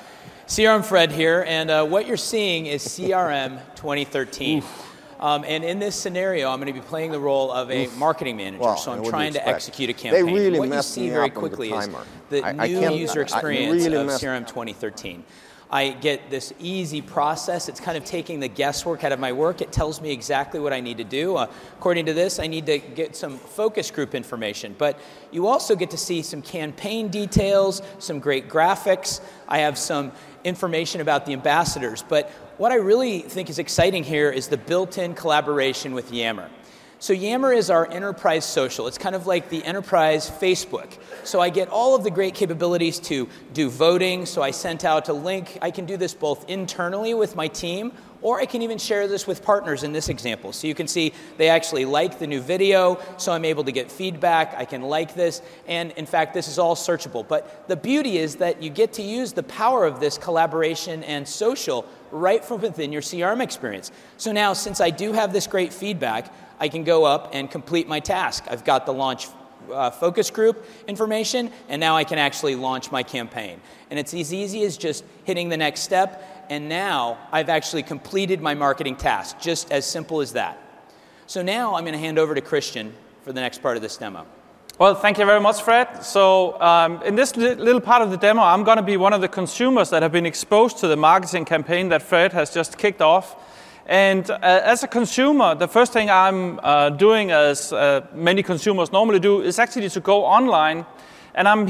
CRM Fred here, and what you're seeing is CRM 2013. And in this scenario, I'm going to be playing the role of a marketing manager, Well, so I'm what do you trying to expect? execute a campaign. They really what you messed see me very up on the quickly is timer. the I new can't- user I experience really of messed- CRM 2013. I get this easy process. It's kind of taking the guesswork out of my work. It tells me exactly what I need to do. According to this, I need to get some focus group information. But you also get to see some campaign details, some great graphics. I have some information about the ambassadors. But what I really think is exciting here is the built-in collaboration with Yammer. So Yammer is our enterprise social. It's kind of like the enterprise Facebook. So I get all of the great capabilities to do voting. So I sent out a link. I can do this both internally with my team, or I can even share this with partners in this example. So you can see they actually like the new video, so I'm able to get feedback. I can like this, and in fact, this is all searchable. But the beauty is that you get to use the power of this collaboration and social right from within your CRM experience. So now, since I do have this great feedback, I can go up and complete my task. I've got the launch focus group information, and now I can actually launch my campaign. And it's as easy as just hitting the next step, and now I've actually completed my marketing task, just as simple as that. So now I'm going to hand over to Christian for the next part of this demo. Well, thank you very much, Fred. So in this little part of the demo, I'm going to be one of the consumers that have been exposed to the marketing campaign that Fred has just kicked off. And as a consumer, the first thing I'm doing, as many consumers normally do, is actually to go online, and I'm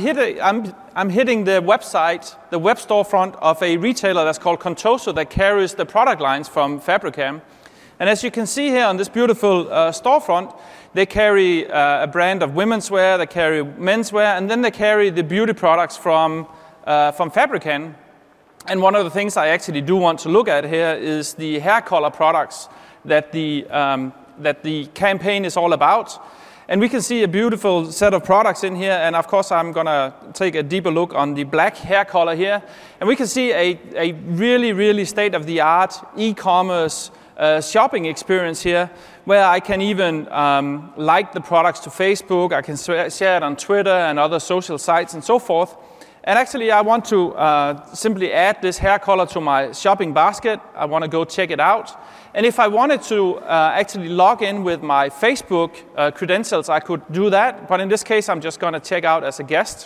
hitting the website, the web storefront of a retailer that's called Contoso that carries the product lines from Fabricam. And as you can see here on this beautiful storefront, they carry a brand of women's wear, they carry menswear, and then they carry the beauty products from Fabricam. And one of the things I actually do want to look at here is the hair color products that the campaign is all about. And we can see a beautiful set of products in here. And of course, I'm going to take a deeper look on the black hair color here. And we can see a really, really state-of-the-art e-commerce shopping experience here, where I can even like the products to Facebook. I can share it on Twitter and other social sites and so forth. And actually, I want to simply add this hair color to my shopping basket. I want to go check it out. And if I wanted to actually log in with my Facebook credentials, I could do that. But in this case, I'm just going to check out as a guest.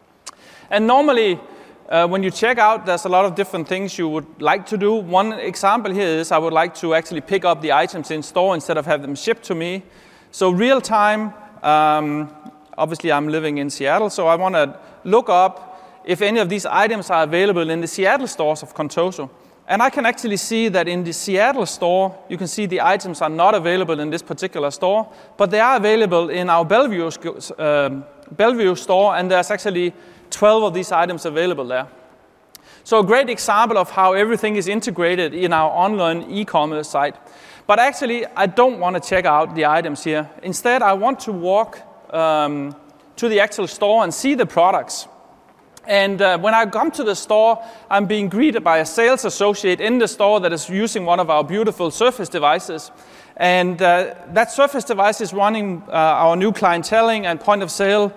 And normally, when you check out, there's a lot of different things you would like to do. One example here is I would like to actually pick up the items in store instead of have them shipped to me. So real time, obviously I'm living in Seattle, so I want to look up if any of these items are available in the Seattle stores of Contoso. And I can actually see that in the Seattle store, you can see the items are not available in this particular store, but they are available in our Bellevue store, and there's actually 12 of these items available there. So a great example of how everything is integrated in our online e-commerce site. But actually, I don't want to check out the items here. Instead, I want to walk to the actual store and see the products. And when I come to the store, I'm being greeted by a sales associate in the store that is using one of our beautiful Surface devices. And that Surface device is running our new clienteling and point of sale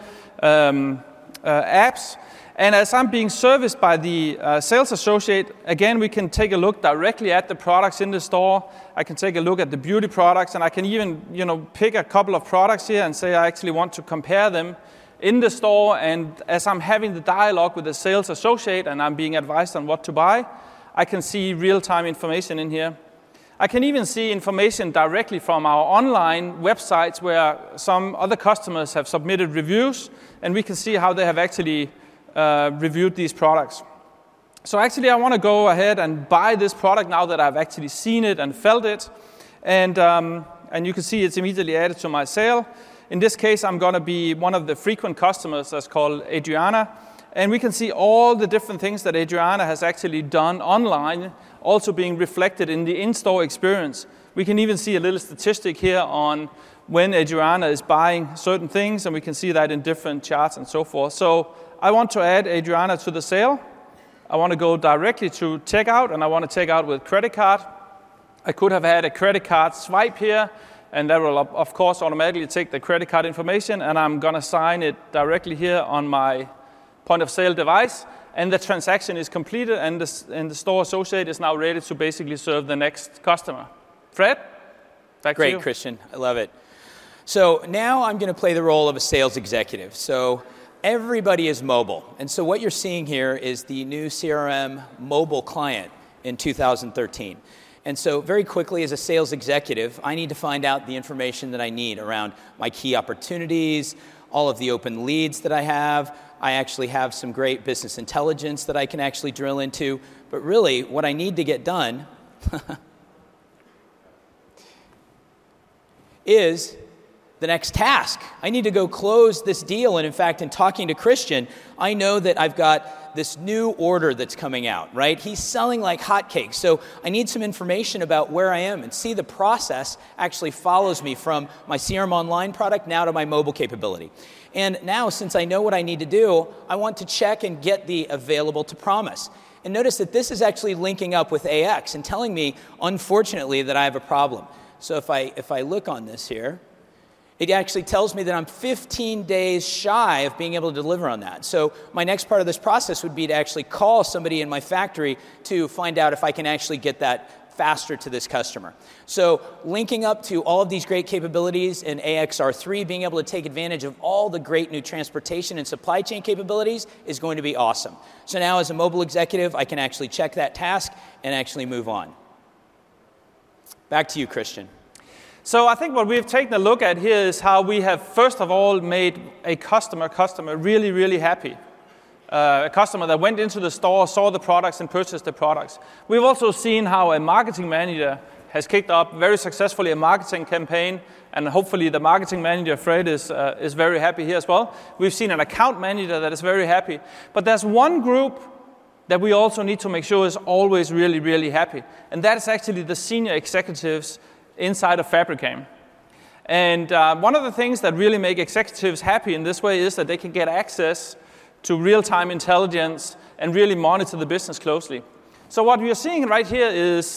apps. And as I'm being serviced by the sales associate, again, we can take a look directly at the products in the store. I can take a look at the beauty products, and I can even, pick a couple of products here and say I actually want to compare them in the store. And as I'm having the dialogue with the sales associate and I'm being advised on what to buy, I can see real-time information in here. I can even see information directly from our online websites where some other customers have submitted reviews, and we can see how they have actually reviewed these products. So actually, I want to go ahead and buy this product now that I've actually seen it and felt it. And you can see it's immediately added to my sale. In this case, I'm going to be one of the frequent customers that's called Adriana. And we can see all the different things that Adriana has actually done online, also being reflected in the in-store experience. We can even see a little statistic here on when Adriana is buying certain things, and we can see that in different charts and so forth. So I want to add Adriana to the sale. I want to go directly to checkout, and I want to check out with credit card. I could have had a credit card swipe here, and that will, of course, automatically take the credit card information, and I'm going to sign it directly here on my point of sale device. and the transaction is completed, and the store associate is now ready to basically serve the next customer. Fred, back to you. Great, Christian. I love it. So now I'm going to play the role of a sales executive. So everybody is mobile. And so what you're seeing here is the new CRM mobile client in 2013. And so very quickly as a sales executive, I need to find out the information that I need around my key opportunities, all of the open leads that I have. I actually have some great business intelligence that I can actually drill into. But really, what I need to get done is the next task. I need to go close this deal. And in fact, in talking to Christian, I know that I've got this new order that's coming out, right? He's selling like hotcakes. So I need some information about where I am, and see the process actually follows me from my CRM Online product now to my mobile capability. And now, since I know what I need to do, I want to check and get the available to promise. And notice that this is actually linking up with AX and telling me, unfortunately, that I have a problem. So if I look on this here, it actually tells me that I'm 15 days shy of being able to deliver on that. So my next part of this process would be to actually call somebody in my factory to find out if I can actually get that faster to this customer. So linking up to all of these great capabilities in AXR3, being able to take advantage of all the great new transportation and supply chain capabilities is going to be awesome. So now as a mobile executive, I can actually check that task and actually move on. Back to you, Christian. So I think what we've taken a look at here is how we have, first of all, made a customer really, really happy. A customer that went into the store, saw the products, and purchased the products. We've also seen how a marketing manager has kicked up very successfully a marketing campaign, and hopefully the marketing manager, Fred, is very happy here as well. We've seen an account manager that is very happy. But there's one group that we also need to make sure is always really, really happy, and that is actually the senior executives inside of Fabricam. And one of the things that really make executives happy in this way is that they can get access to real-time intelligence and really monitor the business closely. So what we are seeing right here is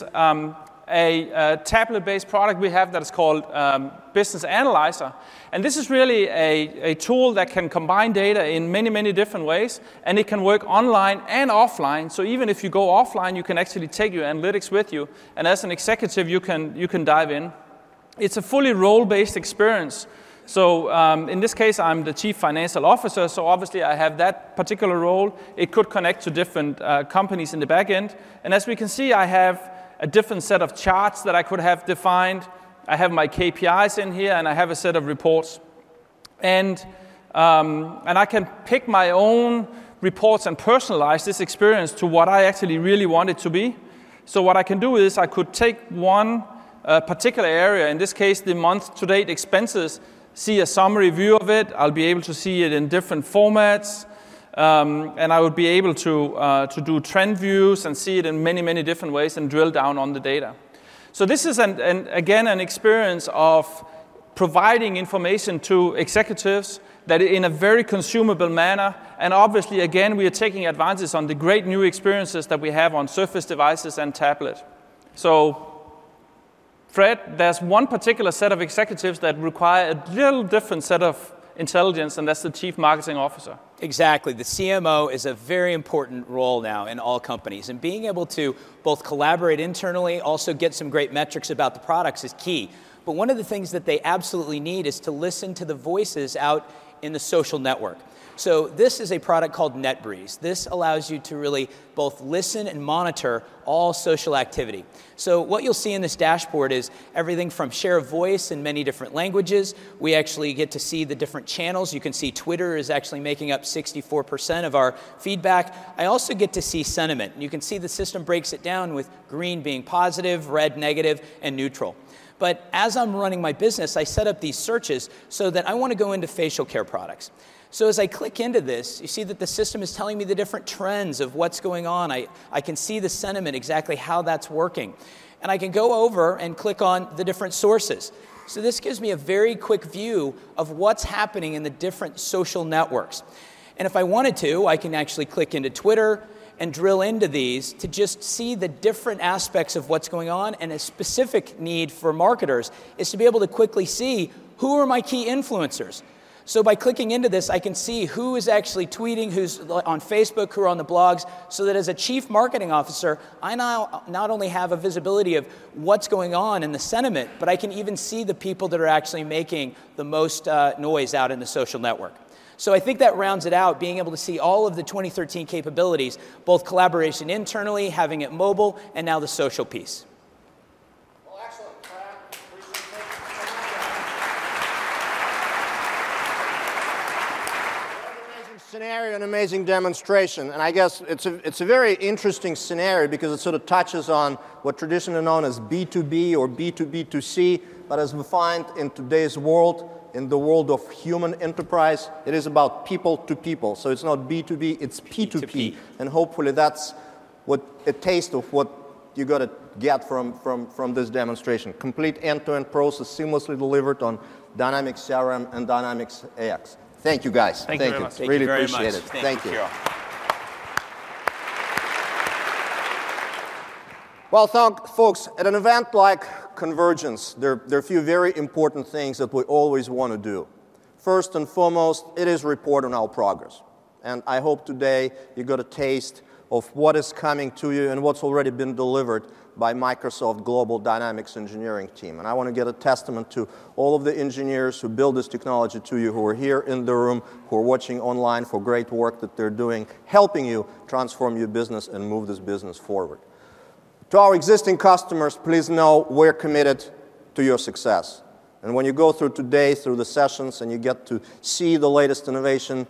a tablet-based product we have that is called Business Analyzer. And this is really a tool that can combine data in many, many different ways, and it can work online and offline. So even if you go offline, you can actually take your analytics with you, and as an executive, you can dive in. It's a fully role-based experience. So in this case, I'm the Chief Financial Officer, so obviously I have that particular role. It could connect to different companies in the back end. And as we can see, I have a different set of charts that I could have defined. I have my KPIs in here, and I have a set of reports. And I can pick my own reports and personalize this experience to what I actually really want it to be. So what I can do is I could take one particular area, in this case the month-to-date expenses, see a summary view of it. I'll be able to see it in different formats. And I would be able to do trend views and see it in many, many different ways and drill down on the data. So this is, again, an experience of providing information to executives that in a very consumable manner. And obviously, again, we are taking advantage on the great new experiences that we have on Surface devices and tablet. So, Fred, there's one particular set of executives that require a little different set of intelligence, and that's the Chief Marketing Officer. Exactly. The CMO is a very important role now in all companies, and being able to both collaborate internally, also get some great metrics about the products is key. But one of the things that they absolutely need is to listen to the voices out in the social network. So this is a product called NetBreeze. This allows you to really both listen and monitor all social activity. So what you'll see in this dashboard is everything from share of voice in many different languages. We actually get to see the different channels. You can see Twitter is actually making up 64% of our feedback. I also get to see sentiment. You can see the system breaks it down with green being positive, red negative, and neutral. But as I'm running my business, I set up these searches so that I want to go into facial care products. So as I click into this, you see that the system is telling me the different trends of what's going on. I can see the sentiment, exactly how that's working. And I can go over and click on the different sources. So this gives me a very quick view of what's happening in the different social networks. And if I wanted to, I can actually click into Twitter and drill into these to just see the different aspects of what's going on. And a specific need for marketers is to be able to quickly see who are my key influencers. So by clicking into this, I can see who is actually tweeting, who's on Facebook, who are on the blogs, so that as a chief marketing officer, I now not only have a visibility of what's going on in the sentiment, but I can even see the people that are actually making the most noise out in the social network. So I think that rounds it out, being able to see all of the 2013 capabilities, both collaboration internally, having it mobile, and now the social piece. Scenario, an amazing demonstration, and I guess it's a very interesting scenario because it sort of touches on what traditionally known as B2B or B2B2C, but as we find in today's world, in the world of human enterprise, it is about people to people. So it's not B2B, it's P2P, and hopefully that's what a taste of what you got to get from this demonstration. Complete end-to-end process seamlessly delivered on Dynamics CRM and Dynamics AX. Thank you, guys. Thank you very much. Really appreciate it. Thank you. Well, folks, at an event like Convergence, there are a few very important things that we always want to do. First and foremost, it is report on our progress. And I hope today you got a taste of what is coming to you and what's already been delivered by Microsoft Global Dynamics Engineering Team. And I want to get a testament to all of the engineers who build this technology to you, who are here in the room, who are watching online for great work that they're doing, helping you transform your business and move this business forward. To our existing customers, please know we're committed to your success. And when you go through today, through the sessions, and you get to see the latest innovation,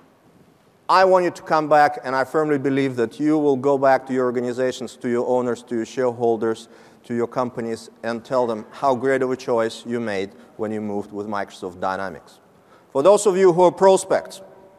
I want you to come back, and I firmly believe that you will go back to your organizations, to your owners, to your shareholders, to your companies, and tell them how great of a choice you made when you moved with Microsoft Dynamics. For those of you who are prospects,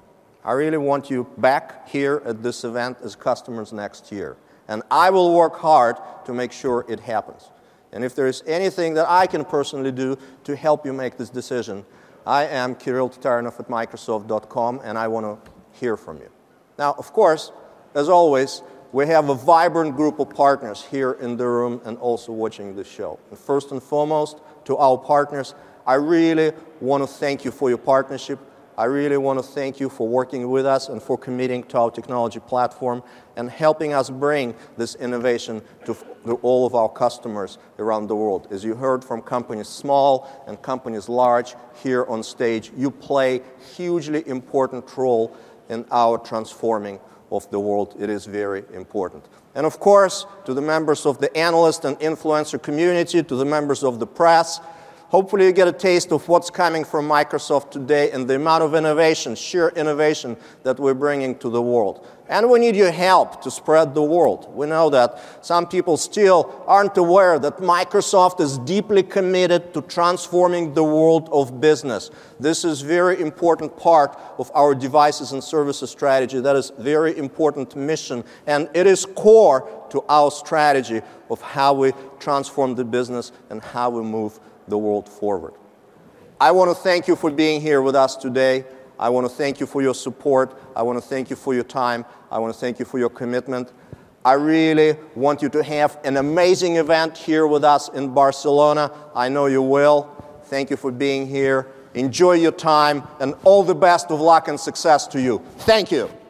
I really want you back here at this event as customers next year. And I will work hard to make sure it happens. And if there is anything that I can personally do to help you make this decision, I am Kirill Tatarinov at Microsoft.com, and I want to hear from you. Now, of course, as always, we have a vibrant group of partners here in the room and also watching this show. And first and foremost, to our partners, I really want to thank you for your partnership. I really want to thank you for working with us and for committing to our technology platform and helping us bring this innovation to all of our customers around the world. As you heard from companies small and companies large here on stage, you play a hugely important role in our transforming of the world. It is very important. And of course, to the members of the analyst and influencer community, to the members of the press, hopefully you get a taste of what's coming from Microsoft today and the amount of innovation, sheer innovation that we're bringing to the world. And we need your help to spread the word. We know that some people still aren't aware that Microsoft is deeply committed to transforming the world of business. This is a very important part of our devices and services strategy. That is a very important mission, and it is core to our strategy of how we transform the business and how we move the world forward. I want to thank you for being here with us today. I want to thank you for your support. I want to thank you for your time. I want to thank you for your commitment. I really want you to have an amazing event here with us in Barcelona. I know you will. Thank you for being here. Enjoy your time, and all the best of luck and success to you. Thank you.